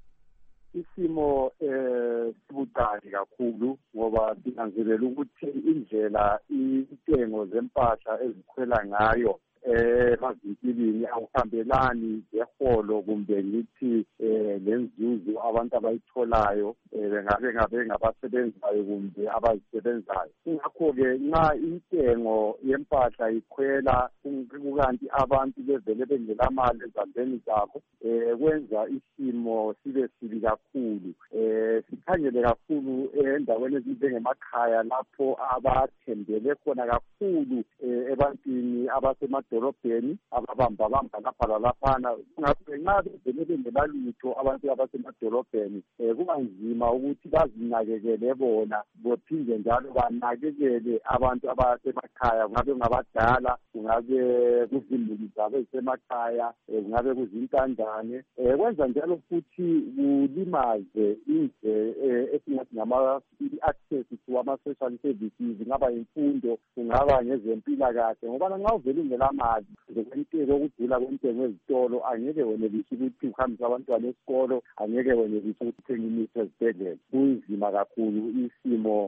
Isimo sibucayi kakhulu ngoba sinanzelela ukuthi indlela intengo zempahla ezikhwela ngayo emazinkilini awuhambelani leholo kumbe ngithi lenzuzo abantu abayitholayo bengabe ngabasebenzayo kumbe abazisebenzayo. Ingakho-ke nxa intengo yempahla ikhwela kukanti abantu bevele bengelamali ezandleni zabo kwenza isimo sibe sibi kakhulu. Sikhangele kakhulu endaweni ezinjengemakhaya lapho abathembele khona kakhulu ebantwini abasemadolobheni ababamba lapha lalaphana. Nxa bevele bengelalutho abantu abasemadolobheni kuba nzima ukuthi bazinakekele bona bophinde njalo banakekele abantu abasemakhaya, kungabe ngabadala, kungabe kuzimuli zabo ezisemakhaya, kungabe kuzintandane. Kwenza njalo futhi kulimaze esingathi ngama-access to ama-social services, kungaba imfundo, kungaba ngezempilakahle, ngoba nxa uvele ungelamali zokwentelo okudula kwentengo ezitolo angeke wenelise ukuthi uhambise abantwana esikolo, angeke wenelise ukuthi uthenge imithi ezibhedlela. Kunzima kakhulu, isimo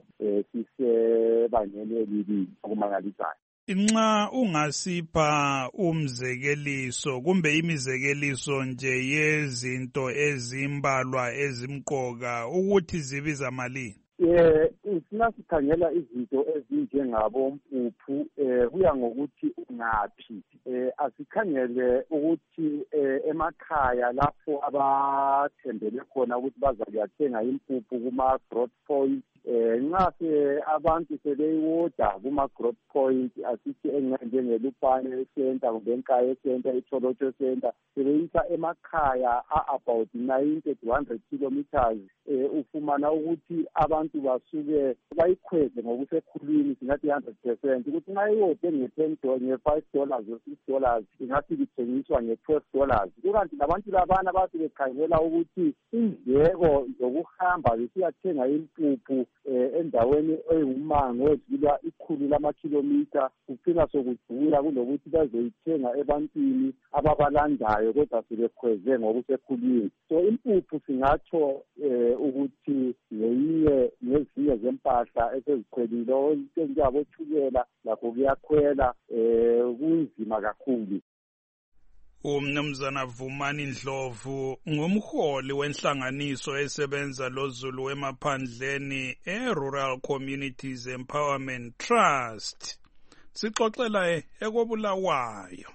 sisebangeni elibi okumangalisayo. Nxa ungasipha umzekeliso kumbe imizekeliso nje yezinto ezimbalwa ezimqoka ukuthi zibiza malini? Sina sikhangela izinto ezinjengabompuphu kuya ngokuthi ungaphi. Asikhangele ukuthi emakhaya lapho abathembele khona ukuthi bazakuyathenga impuphu kuma-growth point. Nxa abantu sebeyiwoda kuma-growth point, asithi enjengelupane center kumbe eNkaye center, iTholotsho center, sebeyisa emakhaya about 90 to 100 kilometers. Ufumana ukuthi abantu basuke bayikhweze ngokusekhulwini, singathi 100%, ukuthi nxa iyode nge-$5 or $6 ingathi lithengiswa nge-$12. Kukanti labantu labana bathi bekhangela ukuthi indleko zokuhamba besiyathenga impuphu endaweni eyumango wedlula 100 lamakhilomitha kuphela sokudura kulokuthi bazoyithenga ebantwini ababalandayo kodwa sebekhweze ngokusekhulwini. So impuphu singatsho ukuthi ngezinye zempahla esezikhwelile njengabo-thukela lakho kuyakhwela kunzima kakhulu. Umnumzana Vumani Ndlovu ngumholi wenhlanganiso esebenza loZulu emaphandleni Rural Communities Empowerment Trust. Sixoxela ekobulawayo.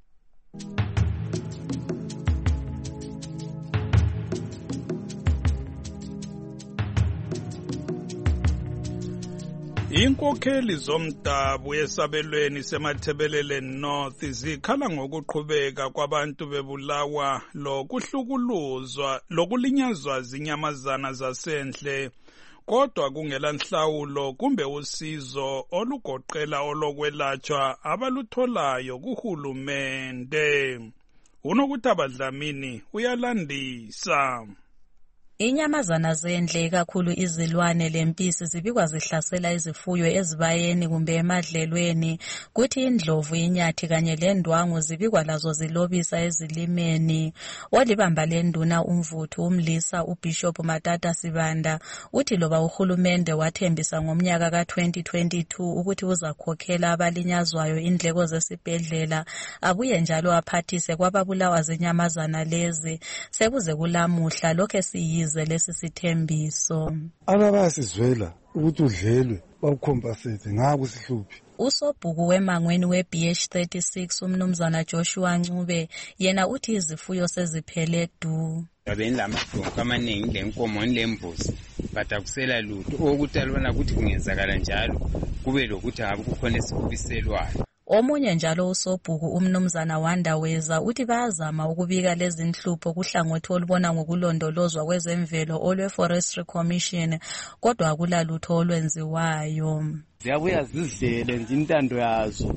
Inkokheli zomdabu esabelweni semathebeleleni North zikhala ngokuqhubeka kwabantu bebulawa lokuhlukuluzwa lokulinyazwa zinyamazana zasendle kodwa kungela nhlawulo kumbe usizo olugoqela olokwelatshwa abalutholayo kuhulumende. Unokuthaba Dlamini uyalandisa. Inyamazana zendle kakhulu izilwane lempisi zibikwa zihlasela izifuyo ezibayeni kumbe emadlelweni kuthi indlovu inyathi kanye lendwangu zibikwa lazo zilobisa ezilimeni. Olibamba lenduna umvuthu umlisa uBishop Matata Sibanda uthi loba uhulumende wathembisa ngomnyaka ka2022 ukuthi uzakhokhela abalinyazwayo indleko zesibhedlela abuye njalo aphathise kwababulawa zinyamazana lezi sekuze kulamuhla lokho siyize lesi sithembiso. Abasizwela ukuthi udlelwe bawukhompasete ngako sihluphi. Usobhuku wemangweni weBH36 umnumzana Joshua Ncube yena uthi izifuyo seziphele du. Abenilamahlongo amaningi lenkomo lembuzi batakusela lutho ukuthi alibona ukuthi kungenzakala njalo kube lokuthi ngabe kukhona esikubiselwayo. Omunye njalo usobhuku umnumzana Wandaweza uthi bayazama ukubika lezi nhlupho kuhlangothi olubona ngokulondolozwa kwezemvelo olwe-Forestry Commission kodwa akulalutho olwenziwayo. Ziyabuya zizidlele nje intando yazo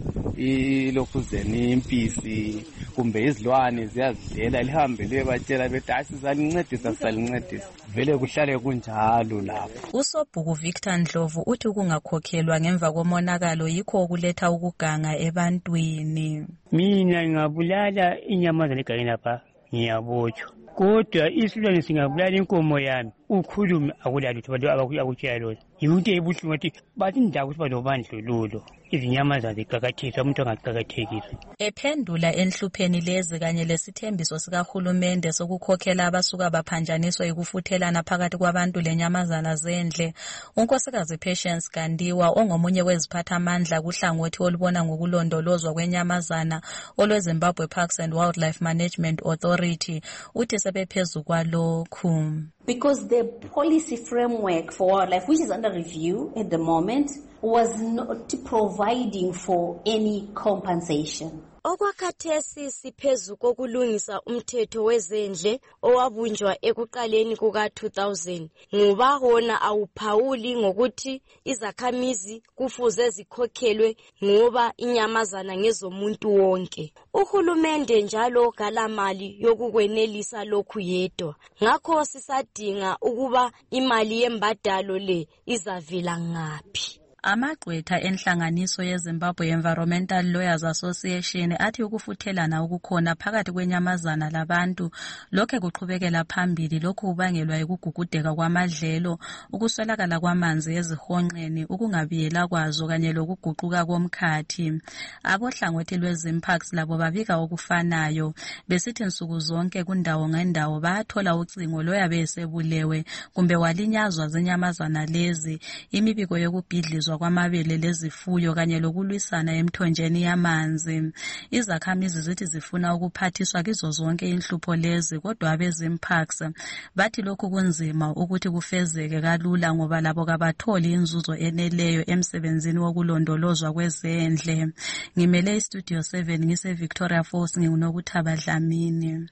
ilokhuzeni impisi kumbe izilwane ziyazidlela lihambe liyebatshela bethi sizalincedisa vele kuhlale kunjalo lapho. Usobhuku Victor Ndlovu uthi kungakhokhelwa ngemva komonakalo yikho okuletha ukuganga ebantwini. Mina ngingabulala inyamazana egangeni lapha ngiyabotshwa kodwa isilwane singabulala inkomo yami ukhulume akulalutho abantu akutshela lona yinto ebuhlungu ukuthi bathi indawo ukuthi balobandlululo izinyamazana ziqakathekiswa umuntu angaqakathekiswa. Ephendula enhlupheni lezi kanye lesithembiso sikahulumende sokukhokhela abasuka baphanjaniswa ikufuthelana phakathi kwabantu lenyamazana zendle, unkosikazi Patience Gandiwa ongomunye weziphathamandla kuhlangothi olubona ngokulondolozwa kwenyamazana olweZimbabwe Parks and Wildlife Management Authority uthi sebephezulu kwalokhu. Because the policy framework for wildlife, which is under review at the moment, was not providing for any compensation. Okwakhathesi siphezu kokulungisa umthetho wezendle owabunjwa ekuqaleni kuka-2000 ngoba wona awuphawuli ngokuthi izakhamizi kufuze zikhokhelwe ngoba inyamazana ngezomuntu wonke. Uhulumende njalo galamali yokukwenelisa lokhu yedwa. Ngakho sisadinga ukuba imali yembadalo le izavela ngaphi. Amagqwetha enhlanganiso yeZimbabwe Environmental Lawyers Association athi ukufuthelana ukukhona phakathi kwenyamazana labantu lokho kuqhubekela phambili lokhu kubangelwa ukugugudeka kwamadlelo, ukuswelakala kwamanzi ezihonqeni, ukungabiyela kwazo kanye lokuguquka komkhathi. Abohlangothi lweZimparks labo babika okufanayo besithi nsuku zonke kundawo ngendawo bayathola ucingo loyabe esebulewe kumbe walinyazwa zinyamazana lezi. Imibiko yokubhidlizwa kwamabele lezifuyo kanye lokulwisana emthonjeni yamanzi. Izakhamizi zithi zifuna ukuphathiswa kizo zonke inhlupho lezi kodwa abeZimparks bathi lokhu kunzima ukuthi kufezeke kalula ngoba labo kabatholi inzuzo eneleyo emsebenzini wokulondolozwa kwezendle. Ngimele iStudio 7 ngise Victoria Falls ngingunokuthaba Dlamini.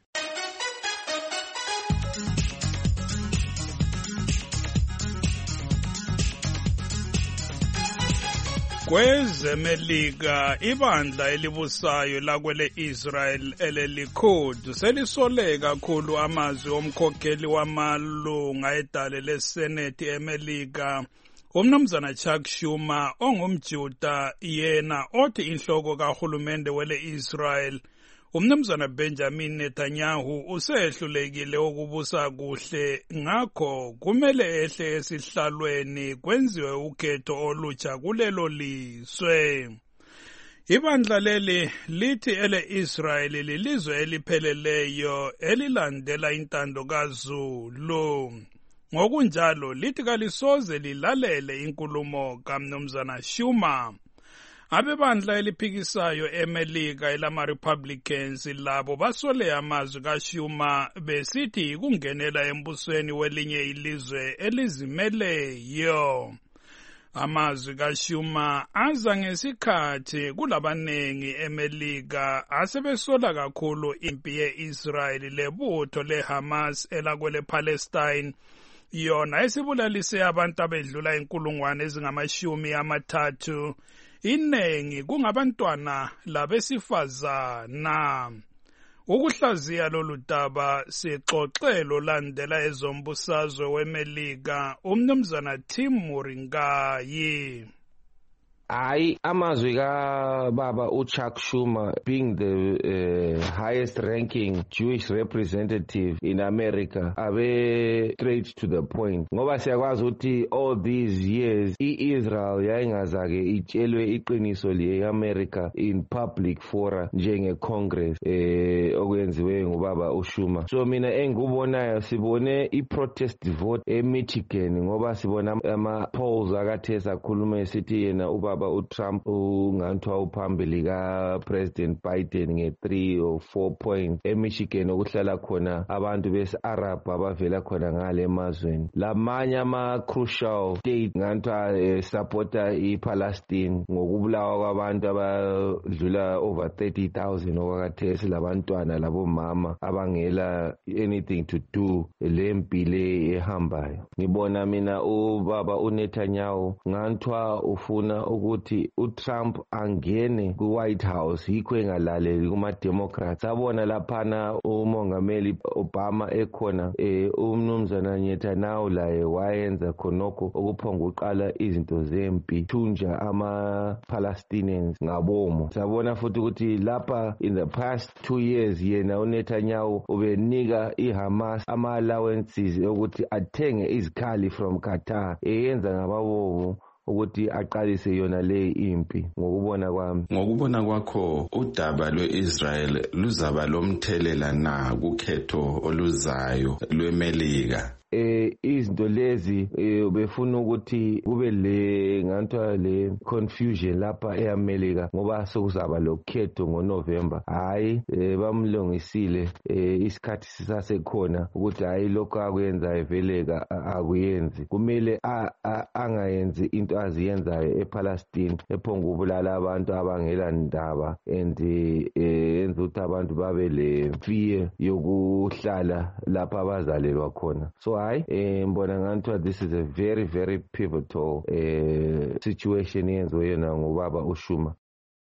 Kwezemelika ibandla elibusayo lakwele Israel elelikhud selisole kakhulu amazwi omkhokheli wamalunga edale leSenate eMelika Umnumzana Chuck Schumer ongumjuda yena othi inhloko kahulumende wele Israel umnumzana Benjamin Netanyahu usehlulekile ukubusa kuhle ngakho kumele ehle esihlalweni kwenziwe ukhetho olutsha kulelo lizwe. Ibandla leli lithi ele-Israel lilizwe elipheleleyo elilandela intando kaZulu. Ngokunjalo lithi kalisoze lilalele inkulumo kaMnumzana Schumer. Abebandla eliphikisayo eMelika elama-Republicans labo basole amazwi kaSchumer besithi kungenela embusweni welinye ilizwe elizimeleyo. Amazwi kaSchumer aza ngesikhathi kulabanengi eMelika asebesola kakhulu impi ye-Israel lebutho leHamas elakwele Palestine yona esibulalise abantu abedlula inkulungwane ezingama-30 inengi kungabantwana labesifazana. Ukuhlaziya lolu daba sixoxelo landela ezombusazwe weMelika umnumzana Tim Muringayi. Hayi amazwi kaBaba uChuck Schumer being the highest ranking Jewish representative in America abe straight to the point ngoba siyakwazi ukuthi all these years iIsrael yayingazake itshelwe iqiniso leAmerica in public fora njenge Congress okwenziwe ngubaba uSchumer. So mina engikubonayo sibone iprotest vote eMichigan ngoba sibona ama polls akathe sakhuluma esithi yena ubaba uTrump unganthwa uphambili kaPresident Biden nge3 or 4 points eMichigan okuhlala khona abantu besi-Arab abavela khona ngale emazweni. Lamanye ama-crucial state nganthwa supporta iPalestine ngokubulawa kwabantu abadlula over 30,000 okwakhathesi labantwana labomama abangela anything to do lempi le ehambayo. Ngibona mina ubaba uNetanyahu nganthwa ufuna ukuthi uTrump angene ku-White House yikho engalaleli kuma-Democrats. Sabona laphana umongameli Obama ekhona umnumzana Netanyahu laye wayenza khonokho okuphonga uqala izinto zempi thunja ama-Palestinians ngabomo. Sabona futhi ukuthi lapha in the past 2 years yena uNetanyahu ubenika iHamas ama-allowances ukuthi athenge izikhali from Qatar eyenza ngababovu ukuthi aqalise yona le impi. Ngokubona kwami, ngokubona kwakho udaba lweIsrael luzaba lomthelela na kukhetho oluzayo lweMelika? Izinto lezi befuna ukuthi kube le ngantwa le confusion lapha eAmerica ngoba sokuzaba lokhetho ngoNovember. Hayi bamlungisile isikhathi sisasekhona ukuthi hayi lokho akwenza eveleka akuyenzi. Kumele angayenzi into aziyenzayo ePalestine ephonga ubulala abantu abangela ndaba and yenza ukuthi abantu babe le fear yokuhlala lapha abazalelwa khona. So mbona nganthwa this is a very very pivotal situation yenziwe yena ngubaba uSchumer.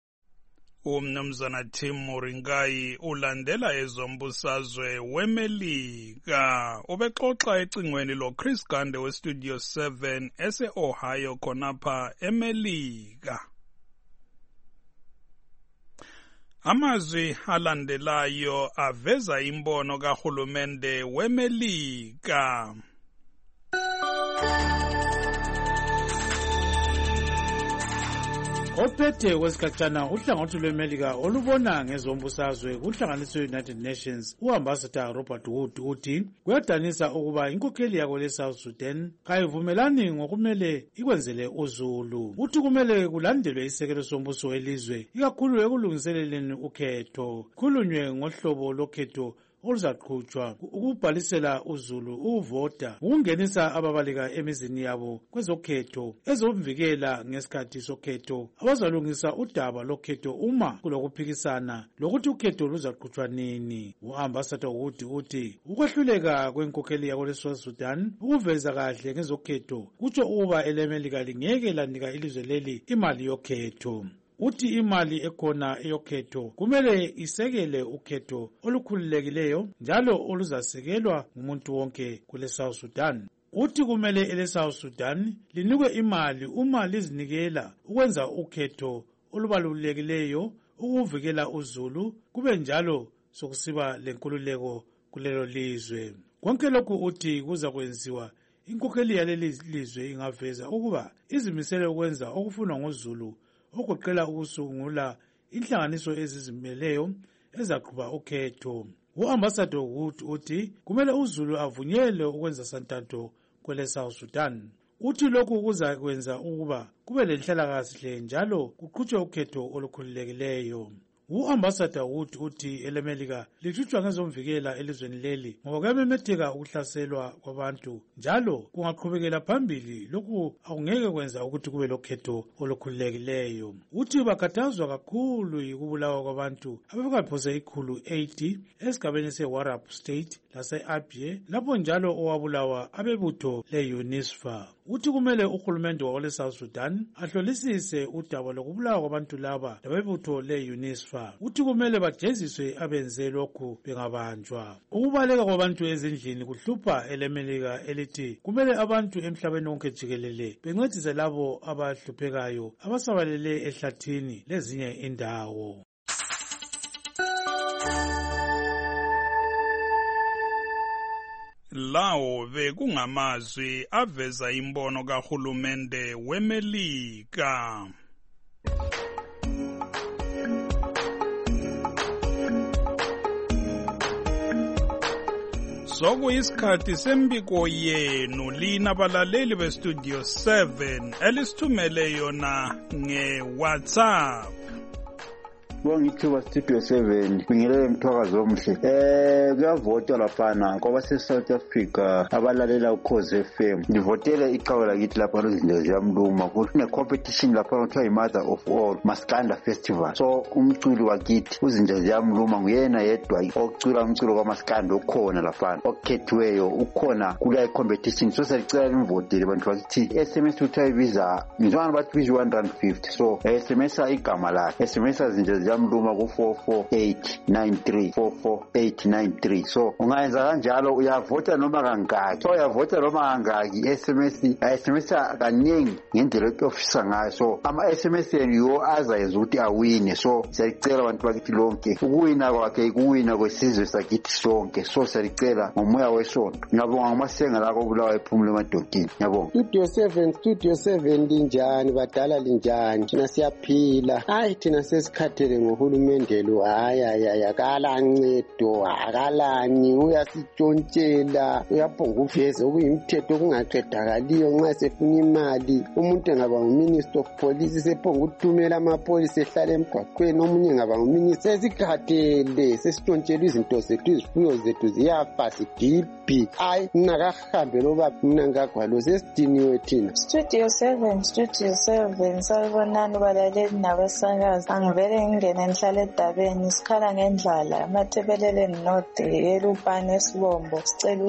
Umnumzana Tim Muringayi ulandela ezombusazwe weMelika ubexoxa ecingweni loChris Gande weStudio 7 ese-Ohio khonapha eMelika. Amazwi alandelayo aveza imbono kahulumende weMelika. Ophethe kwesikhatshana uhlangothi lweMelika olubona ngezombusazwe kuhlanganiso United Nations uambassador Robert Wood uthi kuyadanisa ukuba inkokheli yako leSouth Sudan kayivumelani ngokumele ikwenzele uZulu. Uthi kumele kulandelwe isekelo sombuso welizwe ikakhulu ekulungiseleleni ukhetho. Khulunywe ngohlobo lokhetho oluzaqhutshwa ukubhalisela uZulu uvota ukungenisa ababaleka emizini yabo kwezokhetho ezomvikela ngesikhathi sokhetho abazalungisa udaba lokhetho uma kulokuphikisana lokuthi ukhetho luzaqhutshwa nini. Uambassador Wood uthi ukwehluleka kwenkokheli yako leSouth Sudan ukuveza kahle ngezokhetho kutsho ukuba eleMelika lingeke lanika ilizwe leli imali yokhetho. Uthi imali ekhona eyokhetho kumele isekele ukhetho olukhululekileyo njalo oluzasekelwa ngumuntu wonke kule South Sudan. uthi kumele ele-South Sudan linikwe imali uma lizinikela ukwenza ukhetho olubalulekileyo ukuvikela uZulu kube njalo sokusiba lenkululeko kulelo lizwe. Konke lokhu uthi kuza kwenziwa inkokheli yaleli lizwe ingaveza ukuba izimisele ukwenza okufunwa ngoZulu okuqela ukusungula inhlanganiso ezizimeleyo ezaqhuba ukhetho. U-Ambassador Wood uthi kumele uZulu avunyelwe ukwenza santatho kwele-South Sudan. Uthi lokhu kuza kwenza ukuba kube lenhlalakahle njalo kuqhutshwe ukhetho olukhululekileyo. U-Ambassador Wood uthi elemelika lithutshwa ngezomvikela elizweni leli ngoba kuyamemetheka ukuhlaselwa kwabantu njalo kungaqhubekela phambili lokhu akungeke kwenza ukuthi kube lokhetho olukhululekileyo. Uthi bakhathazwa kakhulu yikubulawa kwabantu abafika phose 180 esigabeni se-Warab State lase-Abyei lapho njalo owabulawa abebutho le-UNISFA. Uthi kumele uhulumende wale-South Sudan ahlolisise udaba lokubulawa kwabantu laba labebutho le-UNISFA. Uthi kumele bajeziswe abenze lokhu bengabanjwa. Ukubaleka kwabantu ezindlini kuhlupha elemelika elithi kumele abantu emhlabeni wonke jikelele bencedise labo abahluphekayo abasabalele ehlathini lezinye indawo. Lawo bekungamazwi aveza imbono kahulumende weMelika. Sokuyisikhathi sembiko yenu lina balaleli bestudio 7 elisithumele yona nge-WhatsApp. Ngithuba studio 7 bingelele mthwakazo omhle. Kuyavotwa laphana ngoba se-South Africa abalalela uKhozi FM. Ngivotele iqhawe lakithi lapha izinto ziyamluma. Kune-competition lapha kuthiwa yi-Mother of All Maskanda Festival. So umculi wakithi uzinto ziyamluma nguyena yedwa okucula umculo kwaMaskanda ukhona laphana okhethiweyo ukhona kule competition. So siyacela nimvotele bantu bakithi. SMS kuthiwa ibiza ngizwana bathi biza 150. So SMS igama lakhe. SMS izinto yamluma ku-44893 44893. So ungayenza kanjalo uyavota noma kangaki. So uyavota noma kangaki SMS kaningi ngendlela ofisa ngayo. So ama-SMS yiwo azayenza ukuthi awine. So siyacela abantu bakithi lonke ukuwina kwakhe ikuwina kwesizwe sakithi sonke. So siyacela ngomoya wesonto. Ngiyabonga ngamasenga lakho obulawa ephumule emadokini. Ngiyabonga. Studio 7 linjani badala linjani? Thina siyaphila. Hayi thina sesikhathele ngohulumende lo akala ncedo akalani uyasitshontshela uyabhonga uveze okuyimthetho okungaqedakaliyo nxa sefuna imali. Umuntu engaba nguminister of police sebhonga ukuthumela amapholisa ehlala emgwaqweni omunye engaba nguminister sesikhathele sesitshontshela izinto zethu izifuyo zethu ziyafa sidibhi. Hayi ningakahambe loba mina ngagwalo sesidiniwe thina. Studio 7 salibonani balaleli nabesakazi. Angivele ngingene ngihlala edabeni sikhala ngendlala eMathebeleleni North eLupane eSibombo sicela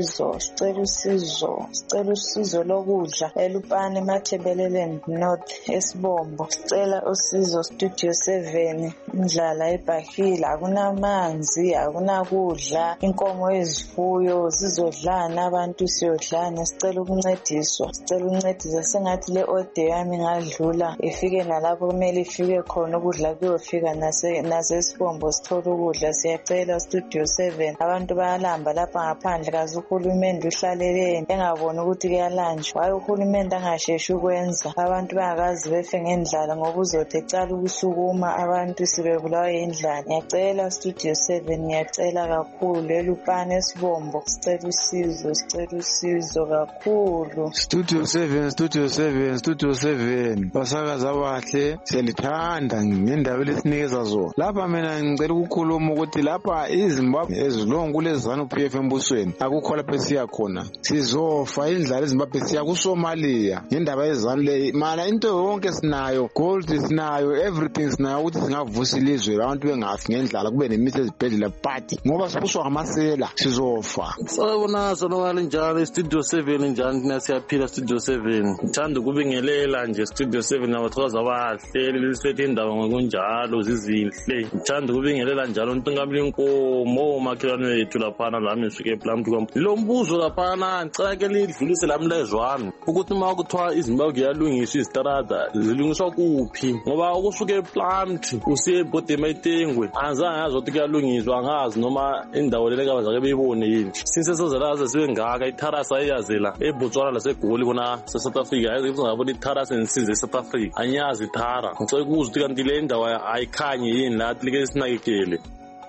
usizo lokudla eLupane eMathebeleleni North eSibombo sicela usizo. Studio 7 indlala ebhahile akunamanzi akunakudla inkomo ezifuyo zizodlana abantu siyodlana sicela ukuncediswa sengathi le order yami ngadlula ifike nalapho kumele ifike khona ukudla kuyofika nasesibombo sithola ukudla. Siyacela Studio 7 abantu bayalamba lapha ngaphandle kazi uhulumende uhlaleleni engabona ukuthi kuyalanjwa. Hayi uhulumende angasheshi ukwenza abantu bangakazi befe ngendlala ngoba uzothi ecala ukusukuma abantu sibebulawa indlala. Ngiyacela Studio 7 ngiyacela kakhulu eLupane eSibombo sicela usizo kakhulu. Studio 7 basakaza abahle selithanda ngendaba lesinikeza zona. Lapha mina ngicela ukukhuluma ukuthi lapha iZimbabwe ezilonga kulezana uPF embusweni akukho lapha esiya khona. Sizofa indlala eZimbabwe siya kuSomalia ngendaba yezana le. Mala into yonke sinayo, gold sinayo, everything sinayo ukuthi singavusa ilizwe abantu bengafi ngendlala kube nemithi ezibhedlela party ngoba sibuswa ngamasela sizofa. Sawubona sonobala njalo Studio 7 njani thina siyaphila Studio 7. Ngithanda ukubingelela nje Studio 7 nabathokoza abahleli liswethe indaba ngokunjalo zezitshalo zizinhle. Ngithanda ukubingelela njalo uNtungamli Nkomo umakhelwane wethu laphana lami ngisuke ePlumtree kwam. Lo mbuzo laphana ngicela ke lidlulise lami mlezo wami ukuthi uma kuthiwa iZimbabwe iyalungiswa izitarada zilungiswa kuphi ngoba ukusuka ePlumtree usiye eBodemaitengwe azange yazi ukuthi kuyalungiswa angazi noma indawo lele kabazake beyibone yini. Since sezolaza sibe ngaka itarasa iyazela eBotswana laseGoli kona South Africa ayizibona itarasa ensize eSouth Africa anyazi itara. Ngicela ukuza ukuthi kanti le ndawo ayikhanye yini lathi like sinakekele.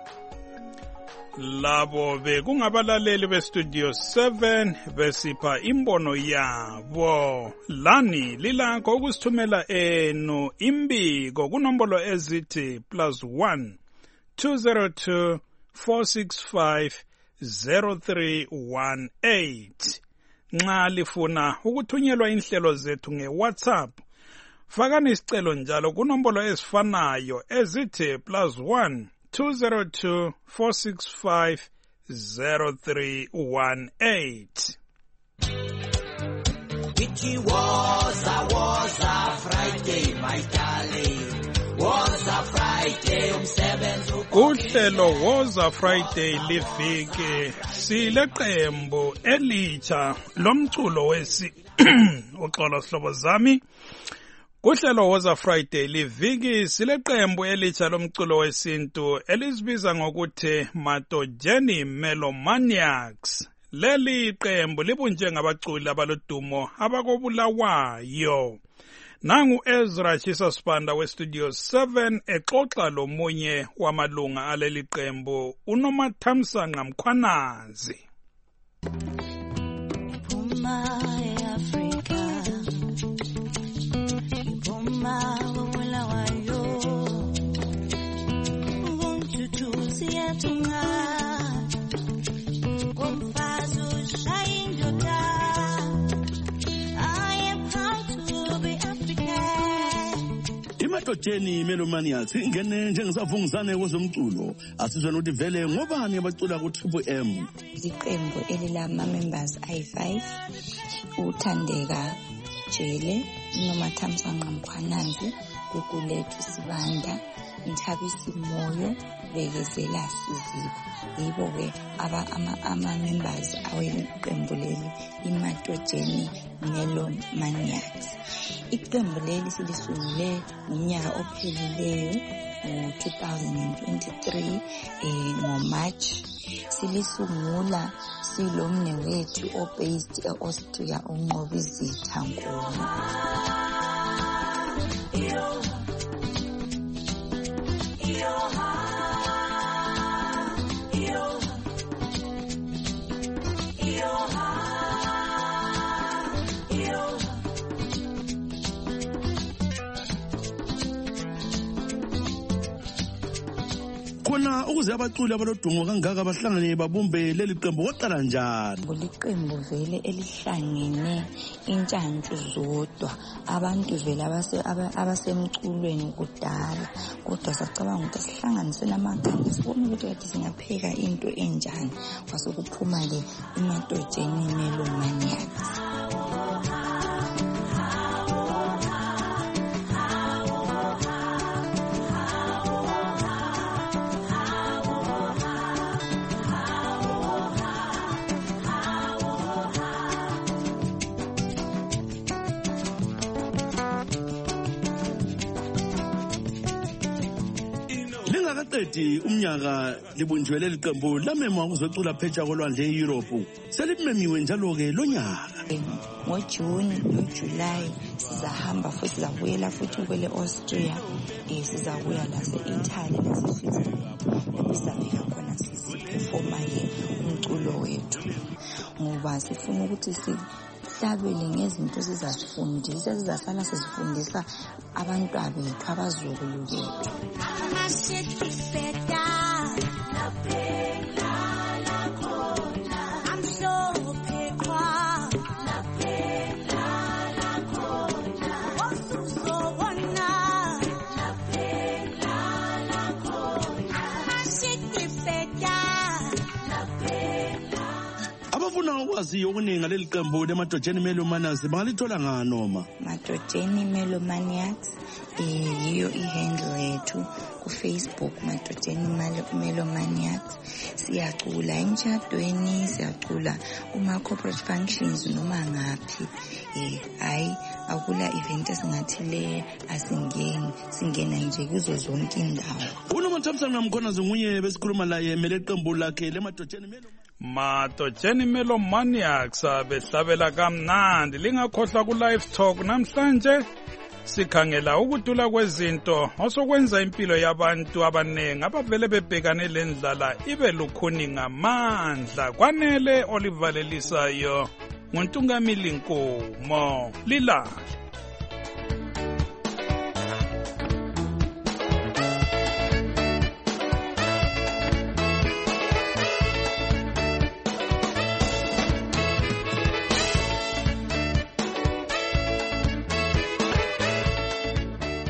Labo bekungabalaleli beStudio 7 besipha imbono yabo. Lani lilanko ukusithumela enu imbiko kunombolo ezithi +1 202 465 0318. Nxa lifuna ukuthunyelwa inhlelo zethu ngeWhatsApp, fakani isicelo njalo kunombolo ezifanayo ezithi +1 202 465 0318. It was a Friday, my darling. Was a Friday umsebenzi. Uhlelo Woza Friday liviki sileqembu elitsha lomculo uxolo sihlobo zami. Kuhlelo Woza Friday liviki sileqembu elitsha lomculo wesintu elizibiza ngokuthi Matojeni Melomaniacs. Leli qembu libunje ngabaculi abalodumo abakobulawayo. Nangu Ezra Chisasipanda weStudio 7 exoxa lomunye wamalunga aleli qembu uNomathamsanqa Mkhwanazi. Matojeni Melomaniacs ingene njengesavunguzane kwezomculo asizwe ukuthi vele ngobani abacula ku Triple M. Iqembu elilama members ayi5 uThandeka Jele, uNomathamsanqa Mkhwanazi, Gugulethu Sibanda, Nthabisi Moyo, Bekezela Sizibu. Yibo ke ama members aweqembu leli iMatojeni Melomaniacs. Iqembu leli silisungule ngomnyaka ophelileyo ngo-2023 ngoMarch. Silisungula silomne wethu obased eAustria uNqobizitha Nkomo. Khona ukuze abaculi abalodumo kangaka bahlangane babumbe leli qembu waqala njani? Liqembu vele elihlangene intshantshu zodwa abantu vele abasemculweni kudala kodwa sacabanga ukuthi sihlanganise namakhanda sibone ukuthi kade singapheka into enjani kwasekuphuma ke iMatojeni Melomaniacs. Lingakaqedi umnyaka libunjwele liqembu lamema ukuzocula phetsha kolwandle eEurope. Selimemiwe njalo ke lonyaka. NgoJune noJuly sizahamba futhi sizabuyela futhi kwele Austria, sizabuya lase-Italy lase-Switzerland. Sizafika khona siperforma umculo wethu ngoba sifuna ukuthi sihlabele ngezinto sizasifundisa sizasala sizifundisa abantwana bethu abazukulu bethu. Abafuna ukwazi okuningi ngaleli qembu leMatojeni Melomaniacs bangalithola nganoma Matojeni Melomaniacs yiyo ihandle yethu ku-Facebook Madodeni Melomaniacs. Siyacula emshadweni, siyacula kuma-corporate functions noma ngaphi. Hayi akula event esingathi le asingeni, singena nje kuzo zonke indawo. uNomathamsanqa Mkhwanazi nguye besikhuluma laye emele qembu lakhe Madodeni Melomaniacs behlabela kamnandi. Lingakhohlwa ku-live talk namhlanje sikhangela ukudula kwezinto osokwenza impilo yabantu abaningi abavele bebhekane lendlala ibe lukhuni ngamandla. Kwanele olivalelisayo nguNtungamili Nkomo. Lila